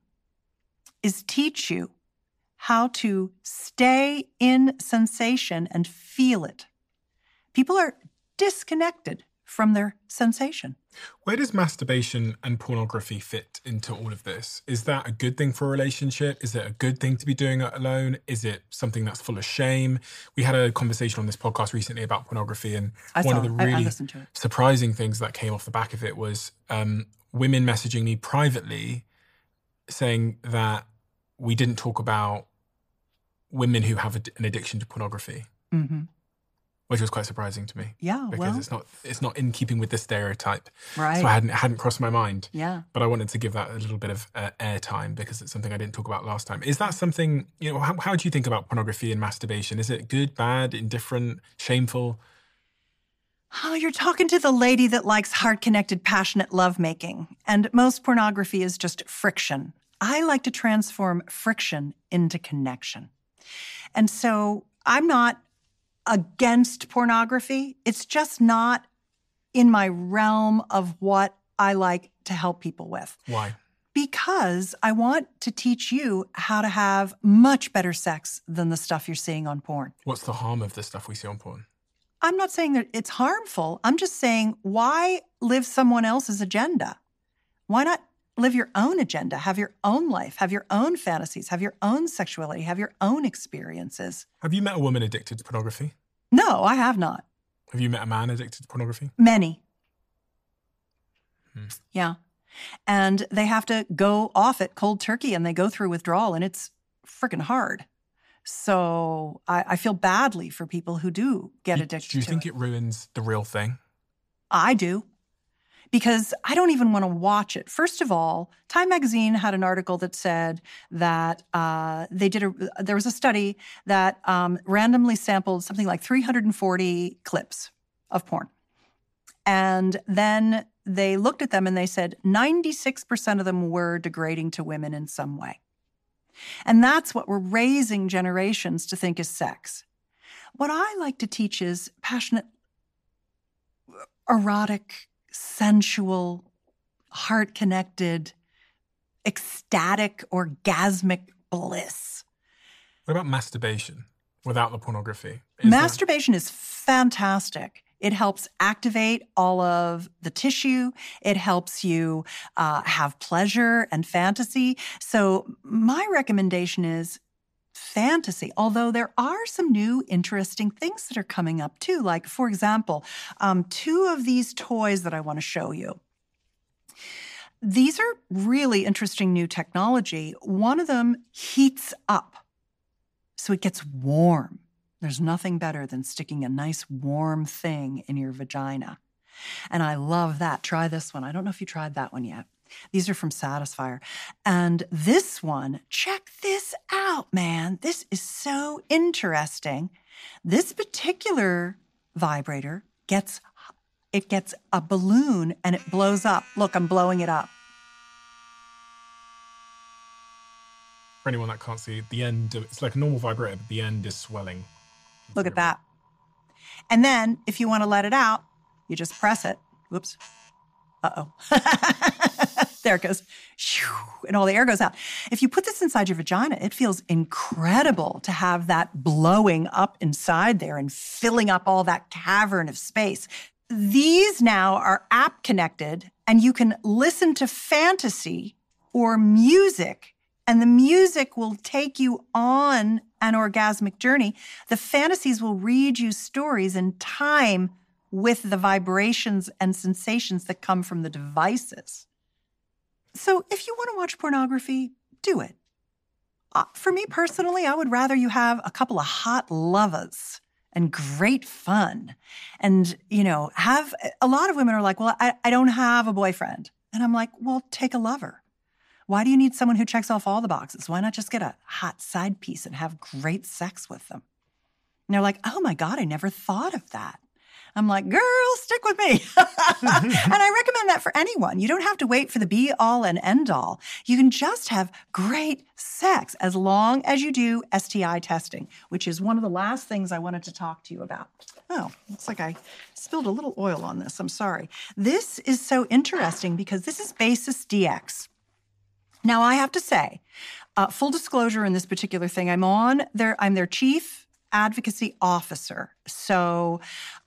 is teach you how to stay in sensation and feel it. People are disconnected from their sensation. Where does masturbation and pornography fit into all of this? Is that a good thing for a relationship? Is it a good thing to be doing it alone? Is it something that's full of shame? We had a conversation on this podcast recently about pornography, and I one saw of the it. really I, I listened to it. surprising things that came off the back of it was um, women messaging me privately saying that we didn't talk about women who have an addiction to pornography. Mm-hmm. Which was quite surprising to me. Yeah, because well, it's not it's not in keeping with the stereotype. Right. So I hadn't hadn't crossed my mind. Yeah. But I wanted to give that a little bit of uh, airtime because it's something I didn't talk about last time. Is that something, you know, how, how do you think about pornography and masturbation? Is it good, bad, indifferent, shameful? Oh, you're talking to the lady that likes heart-connected, passionate lovemaking. And most pornography is just friction. I like to transform friction into connection. And so I'm not against pornography. It's just not in my realm of what I like to help people with. Why? Because I want to teach you how to have much better sex than the stuff you're seeing on porn. What's the harm of the stuff we see on porn? I'm not saying that it's harmful. I'm just saying, why live someone else's agenda? Why not live your own agenda, have your own life, have your own fantasies, have your own sexuality, have your own experiences? Have you met a woman addicted to pornography? No, I have not. Have you met a man addicted to pornography? Many. Hmm. Yeah. And they have to go off it cold turkey and they go through withdrawal and it's freaking hard. So I, I feel badly for people who do get do, addicted to it. Do you think it. it ruins the real thing? I do. Because I don't even want to watch it. First of all, Time Magazine had an article that said that uh, they did a, there was a study that um, randomly sampled something like three hundred forty clips of porn. And then they looked at them and they said ninety-six percent of them were degrading to women in some way. And that's what we're raising generations to think is sex. What I like to teach is passionate, erotic, sensual, heart-connected, ecstatic, orgasmic bliss. What about masturbation without the pornography? Is Masturbation that... is fantastic. It helps activate all of the tissue. It helps you uh, have pleasure and fantasy. So my recommendation is fantasy, although there are some new interesting things that are coming up too. Like, for example, um, two of these toys that I want to show you. These are really interesting new technology. One of them heats up, so it gets warm. There's nothing better than sticking a nice warm thing in your vagina. And I love that. Try this one. I don't know if you tried that one yet. These are from Satisfyer. And this one, check this out, man. This is so interesting. This particular vibrator gets, it gets a balloon and it blows up. Look, I'm blowing it up. For anyone that can't see, the end, of, it's like a normal vibrator, but the end is swelling. Look at that. And then if you want to let it out, you just press it. Whoops. Uh-oh. There it goes. And all the air goes out. If you put this inside your vagina, it feels incredible to have that blowing up inside there and filling up all that cavern of space. These now are app connected, and you can listen to fantasy or music, and the music will take you on an orgasmic journey. The fantasies will read you stories in time with the vibrations and sensations that come from the devices. So if you want to watch pornography, do it. Uh, for me personally, I would rather you have a couple of hot lovers and great fun. And, you know, have a lot of women are like, well, I, I don't have a boyfriend. And I'm like, well, take a lover. Why do you need someone who checks off all the boxes? Why not just get a hot side piece and have great sex with them? And they're like, oh my God, I never thought of that. I'm like, girl, stick with me. And I recommend that for anyone. You don't have to wait for the be-all and end-all. You can just have great sex as long as you do S T I testing, which is one of the last things I wanted to talk to you about. Oh, looks like I spilled a little oil on this. I'm sorry. This is so interesting because this is Basis D X. Now, I have to say, uh, full disclosure in this particular thing, I'm on their, I'm their chief advocacy officer. So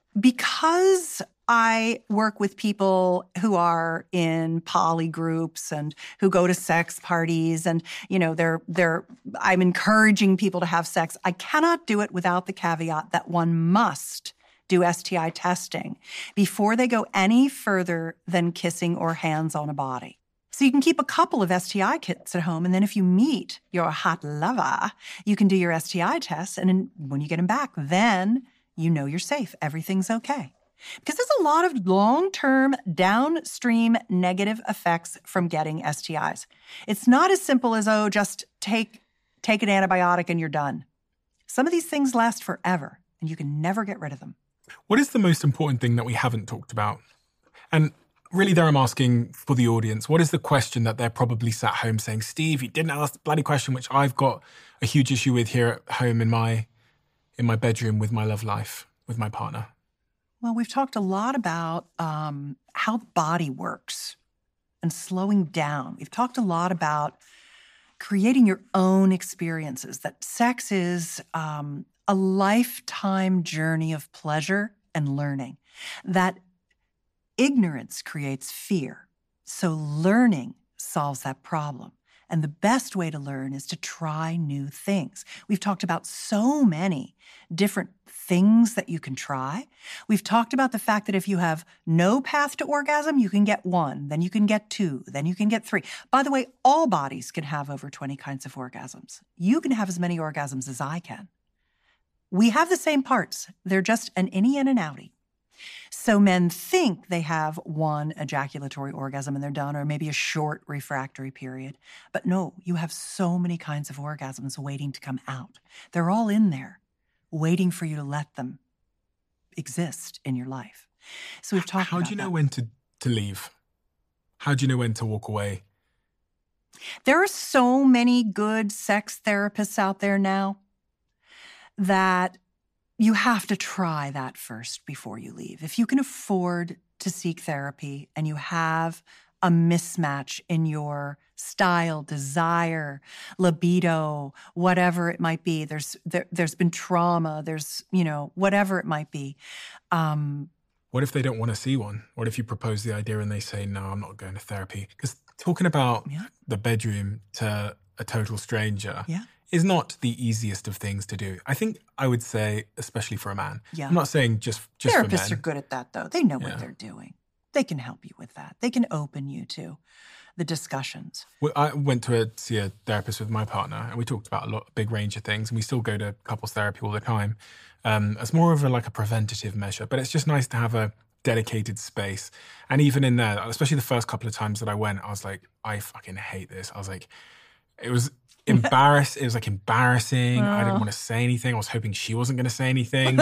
because I work with people who are in poly groups and who go to sex parties and, you know, they're, they're, I'm encouraging people to have sex, I cannot do it without the caveat that one must do S T I testing before they go any further than kissing or hands on a body. So you can keep a couple of S T I kits at home, and then if you meet your hot lover, you can do your S T I test, and when you get them back, then you know you're safe. Everything's okay. Because there's a lot of long-term downstream negative effects from getting S T Is. It's not as simple as, oh, just take, take an antibiotic and you're done. Some of these things last forever, and you can never get rid of them. What is the most important thing that we haven't talked about? And really there I'm asking for the audience, what is the question that they're probably sat home saying, Steve, you didn't ask the bloody question, which I've got a huge issue with here at home in my in my bedroom with my love life, with my partner? Well, we've talked a lot about um, how the body works and slowing down. We've talked a lot about creating your own experiences, that sex is um, a lifetime journey of pleasure and learning, that ignorance creates fear, so learning solves that problem. And the best way to learn is to try new things. We've talked about so many different things that you can try. We've talked about the fact that if you have no path to orgasm, you can get one, then you can get two, then you can get three. By the way, all bodies can have over twenty kinds of orgasms. You can have as many orgasms as I can. We have the same parts. They're just an innie and an outie. So men think they have one ejaculatory orgasm and they're done, or maybe a short refractory period. But no, you have so many kinds of orgasms waiting to come out. They're all in there, waiting for you to let them exist in your life. So we've talked How about do you know that. when to, to leave? How do you know when to walk away? There are so many good sex therapists out there now that you have to try that first before you leave. If you can afford to seek therapy and you have a mismatch in your style, desire, libido, whatever it might be, there's there, there's been trauma, there's, you know, whatever it might be. Um, What if they don't want to see one? What if you propose the idea and they say, no, I'm not going to therapy? Because talking about Yeah. the bedroom to a total stranger Yeah. is not the easiest of things to do. I think I would say, especially for a man. Yeah. I'm not saying just, just for Therapists men. are good at that, though. They know Yeah. what they're doing. They can help you with that. They can open you to the discussions. Well, I went to a, see a therapist with my partner, and we talked about a lot, a big range of things, and we still go to couples therapy all the time. Um, it's more of a, like a preventative measure, but it's just nice to have a dedicated space. And even in there, especially the first couple of times that I went, I was like, I fucking hate this. I was like, it was embarrassed. It was like embarrassing. Oh. I didn't want to say anything. I was hoping she wasn't going to say anything.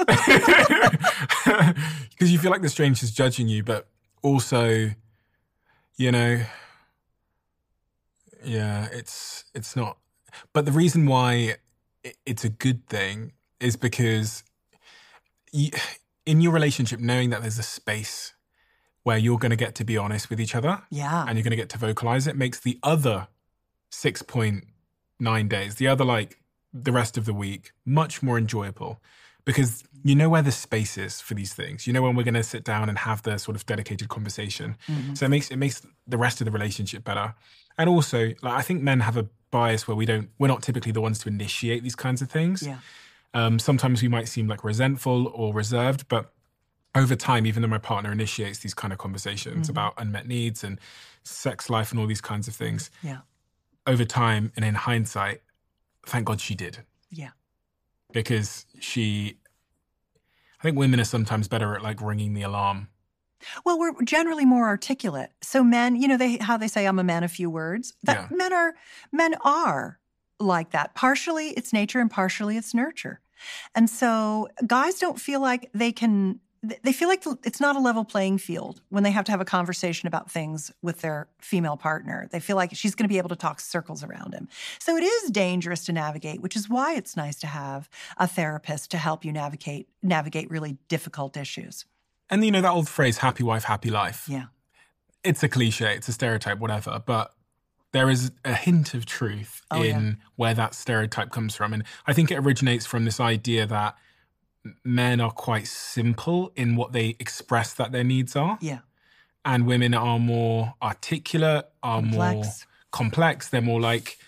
Because you feel like the stranger's judging you, but also, you know, yeah, it's it's not. But the reason why it's a good thing is because you, in your relationship, knowing that there's a space where you're going to get to be honest with each other, Yeah. and you're going to get to vocalize it, makes the other six point nine days, the other like the rest of the week, much more enjoyable, because you know where the space is for these things. You know when we're going to sit down and have the sort of dedicated conversation. Mm-hmm. So it makes it makes the rest of the relationship better. And also, like, I think men have a bias where we don't, we're not typically the ones to initiate these kinds of things. Yeah. Um, sometimes we might seem like resentful or reserved, but over time, even though my partner initiates these kind of conversations Mm-hmm. about unmet needs and sex life and all these kinds of things, Yeah. over time and in hindsight, thank God she did. Yeah. Because she, I think women are sometimes better at like ringing the alarm. Well, we're generally more articulate. So men, you know, they how they say I'm a man of few words. That Yeah. men are men are like that. Partially it's nature and partially it's nurture. And so guys don't feel like they can they feel like it's not a level playing field when they have to have a conversation about things with their female partner. They feel like she's going to be able to talk circles around him. So it is dangerous to navigate, which is why it's nice to have a therapist to help you navigate navigate really difficult issues. And you know that old phrase, happy wife, happy life. Yeah. It's a cliche, it's a stereotype, whatever, but there is a hint of truth Oh, in yeah. where that stereotype comes from. And I think it originates from this idea that men are quite simple in what they express that their needs are. Yeah. And women are more articulate, are more Complex. complex. They're more like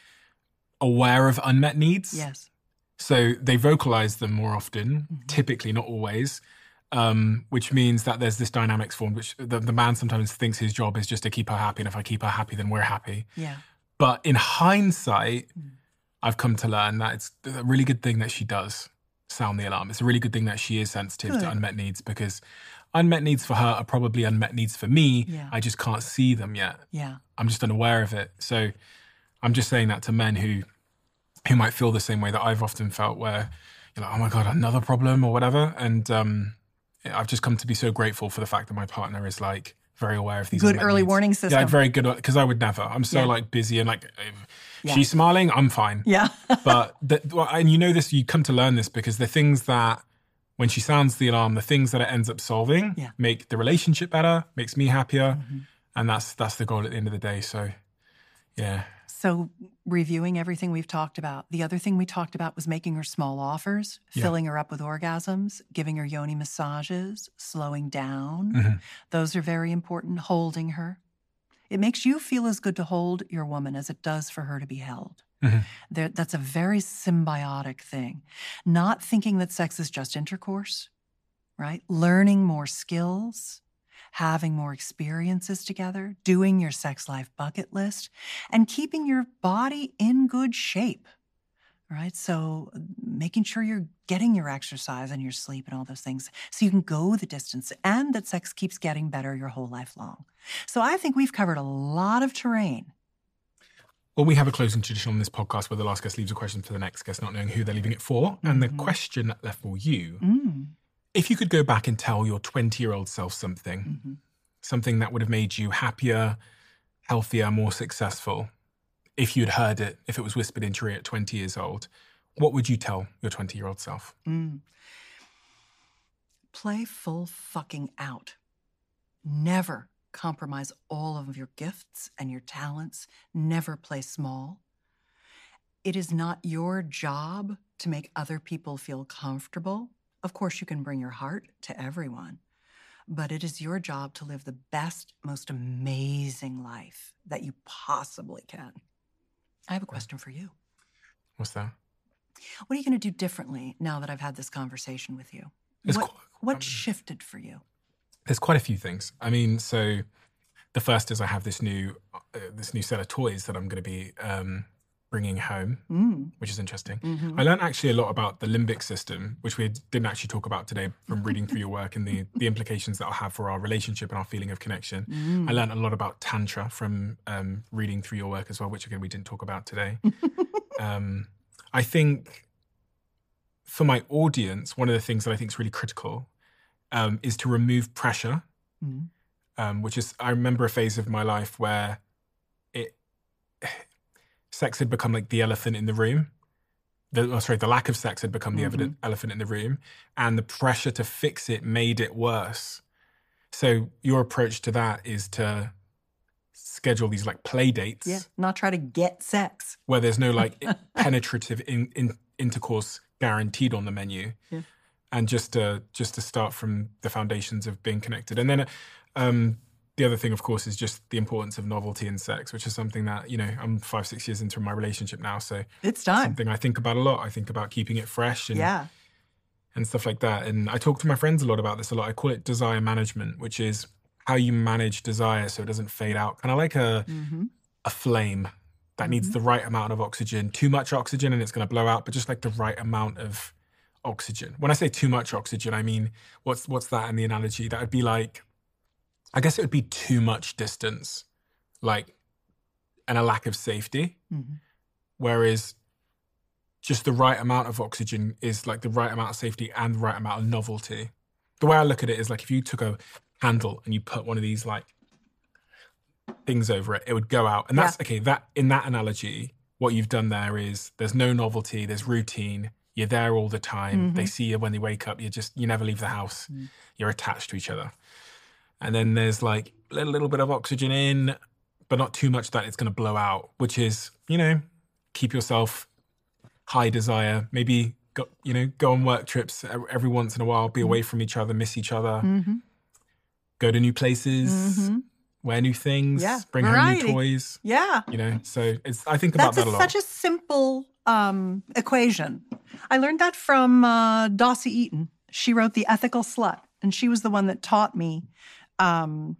aware of unmet needs. Yes. So they vocalize them more often, Mm-hmm. typically, not always, um, which means that there's this dynamics formed, which the, the man sometimes thinks his job is just to keep her happy. And if I keep her happy, then we're happy. Yeah. But in hindsight, Mm. I've come to learn that it's a really good thing that she does sound the alarm. It's a really good thing that she is sensitive Good. to unmet needs, because unmet needs for her are probably unmet needs for me. Yeah. I just can't see them yet. Yeah. I'm just unaware of it. So I'm just saying that to men who who might feel the same way that I've often felt, where you're like, oh my God, another problem or whatever. And um, I've just come to be so grateful for the fact that my partner is like very aware of these Good unmet early needs. warning Yeah, system. very good, because I would never. I'm so Yeah. like busy and like, if Yeah. she's smiling, I'm fine. Yeah. But, the, well, and you know this, you come to learn this because the things that, when she sounds the alarm, the things that it ends up solving Yeah. make the relationship better, makes me happier. Mm-hmm. And that's that's the goal at the end of the day. So, yeah. So reviewing everything we've talked about, the other thing we talked about was making her small offers, Yeah. filling her up with orgasms, giving her yoni massages, slowing down. Mhm. Those are very important. Holding her. It makes you feel as good to hold your woman as it does for her to be held. Mhm. There, that's a very symbiotic thing. Not thinking that sex is just intercourse, right? Learning more skills, having more experiences together, doing your sex life bucket list, and keeping your body in good shape, right? So making sure you're getting your exercise and your sleep and all those things so you can go the distance, and that sex keeps getting better your whole life long. So I think we've covered a lot of terrain. Well, we have a closing tradition on this podcast where the last guest leaves a question for the next guest, not knowing who they're leaving it for. And the Mhm. question left for you, Mm. if you could go back and tell your twenty-year-old self something, Mhm. something that would have made you happier, healthier, more successful, if you'd heard it, if it was whispered into your ear at twenty years old, what would you tell your twenty-year-old self? Mm. Play full fucking out. Never compromise all of your gifts and your talents. Never play small. It is not your job to make other people feel comfortable. Of course, you can bring your heart to everyone, but it is your job to live the best, most amazing life that you possibly can. I have a question for you. What's that? What are you going to do differently now that I've had this conversation with you? It's What, qu- what um, shifted for you? There's quite a few things. I mean, so the first is I have this new uh, this new set of toys that I'm going to be um, bringing home, Mm. which is interesting. Mm-hmm. I learned actually a lot about the limbic system, which we didn't actually talk about today from reading through your work and the, the implications that will have for our relationship and our feeling of connection. Mm. I learned a lot about Tantra from um, reading through your work as well, which again, we didn't talk about today. um, I think for my audience, one of the things that I think is really critical um, is to remove pressure, Mm. um, which is, I remember a phase of my life where it sex had become like the elephant in the room. The, oh, sorry, the lack of sex had become the Mm-hmm. evident elephant in the room, and the pressure to fix it made it worse. So your approach to that is to schedule these like play dates, Yeah, not try to get sex. where there's no like penetrative in, in, intercourse guaranteed on the menu, Yeah. and just to just to start from the foundations of being connected. And then um, the other thing, of course, is just the importance of novelty in sex, which is something that, you know, I'm five, six years into my relationship now. So It's time. something I think about a lot. I think about keeping it fresh and, Yeah. and stuff like that. And I talk to my friends a lot about this a lot. I call it desire management, which is how you manage desire so it doesn't fade out. Kind of like a, Mm-hmm. a flame that needs the right amount of oxygen. Too much oxygen and it's going to blow out, but just like the right amount of oxygen. When I say too much oxygen, I mean, what's what's that in the analogy? That would be like, I guess it would be too much distance, like, and a lack of safety. Mm-hmm. Whereas just the right amount of oxygen is like the right amount of safety and the right amount of novelty. The way I look at it is like if you took a candle and you put one of these like things over it, it would go out. And that's, Yeah. okay, that in that analogy, what you've done there is there's no novelty, there's routine, you're there all the time. Mm-hmm. They see you when they wake up, you just, you never leave the house. Mm. You're attached to each other. And then there's like a little, little bit of oxygen in, but not too much that it's going to blow out, which is, you know, keep yourself high desire, maybe, go, you know, go on work trips every once in a while, be away from each other, miss each other, Mm-hmm. go to new places, Mm-hmm. wear new things, Yeah, bring home variety. new toys, Yeah. you know, so it's, I think about That's that a, a lot. such a simple um, equation. I learned that from uh, Dossie Eaton. She wrote The Ethical Slut, and she was the one that taught me um,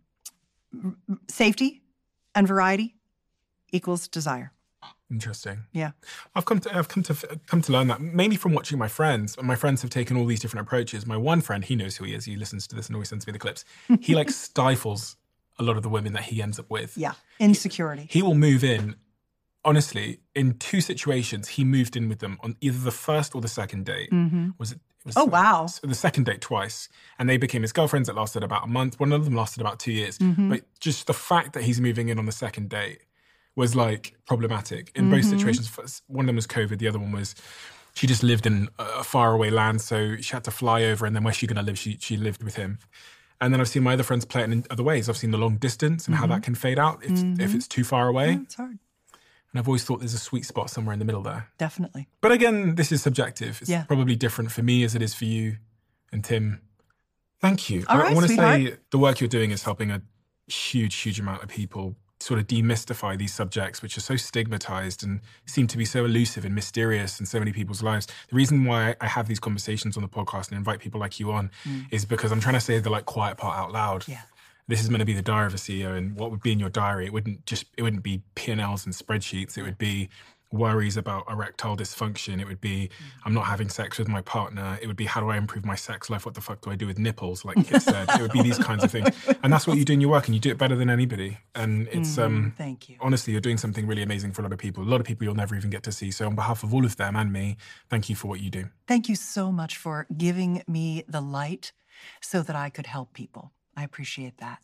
r- safety and variety equals desire. Interesting. Yeah. I've come to I've come to come to learn that mainly from watching my friends. And my friends have taken all these different approaches. My one friend, he knows who he is. He listens to this and always sends me the clips. He like stifles a lot of the women that he ends up with. Yeah. Insecurity. He will move in. Honestly, in two situations, he moved in with them on either the first or the second date. Mm-hmm. Was it? it was Oh, wow. The second date twice, and they became his girlfriends. That lasted about a month. One of them lasted about two years. Mm-hmm. But just the fact that he's moving in on the second date was like problematic in both Mm-hmm. situations. One of them was COVID. The other one was she just lived in a faraway land, so she had to fly over, and then where's she going to live? She she lived with him. And then I've seen my other friends play it in other ways. I've seen the long distance and how that can fade out if Mm-hmm. if it's too far away. Yeah, it's hard. And I've always thought there's a sweet spot somewhere in the middle there. Definitely. But again, this is subjective. It's Yeah. probably different for me as it is for you and Tim. Thank you. All I, right, I want to say sweetheart. the work you're doing is helping a huge, huge amount of people sort of demystify these subjects, which are so stigmatized and seem to be so elusive and mysterious in so many people's lives. The reason why I have these conversations on the podcast and invite people like you on is because I'm trying to say the like quiet part out loud. Yeah. This is meant to be the diary of a C E O, and what would be in your diary, it wouldn't just, it wouldn't be P and L's and spreadsheets. It would be worries about erectile dysfunction. It would be, I'm not having sex with my partner. It would be, how do I improve my sex life? What the fuck do I do with nipples? Like Kit said, it would be these kinds of things. And that's what you do in your work, and you do it better than anybody. And it's, um, Thank you. honestly, you're doing something really amazing for a lot of people. A lot of people you'll never even get to see. So on behalf of all of them and me, thank you for what you do. Thank you so much for giving me the light so that I could help people. I appreciate that.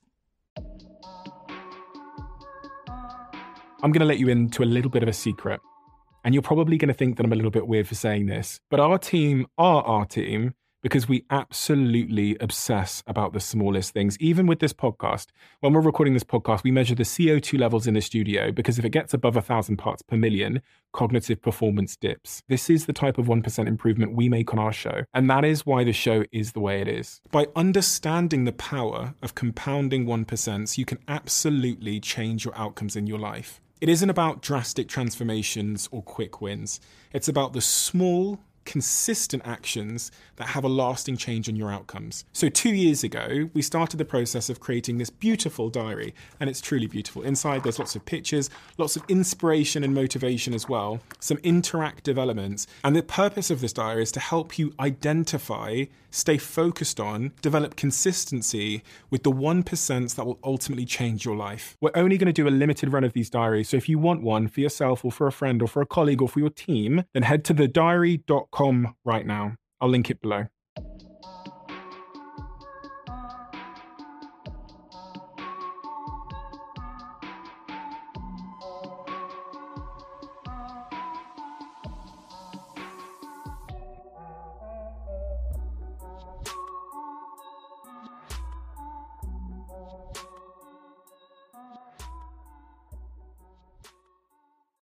I'm going to let you into a little bit of a secret. And you're probably going to think that I'm a little bit weird for saying this, but our team are our team because we absolutely obsess about the smallest things. Even with this podcast, when we're recording this podcast, we measure the C O two levels in the studio because if it gets above a thousand parts per million, cognitive performance dips. This is the type of one percent improvement we make on our show. And that is why the show is the way it is. By understanding the power of compounding one percent, you can absolutely change your outcomes in your life. It isn't about drastic transformations or quick wins. It's about the small, consistent actions that have a lasting change on your outcomes. So two years ago, we started the process of creating this beautiful diary, and it's truly beautiful. Inside, there's lots of pictures, lots of inspiration and motivation as well, some interactive elements. And the purpose of this diary is to help you identify, stay focused on, develop consistency with the one percent that will ultimately change your life. We're only going to do a limited run of these diaries, so if you want one for yourself or for a friend or for a colleague or for your team, then head to the diary dot com right now. I'll link it below.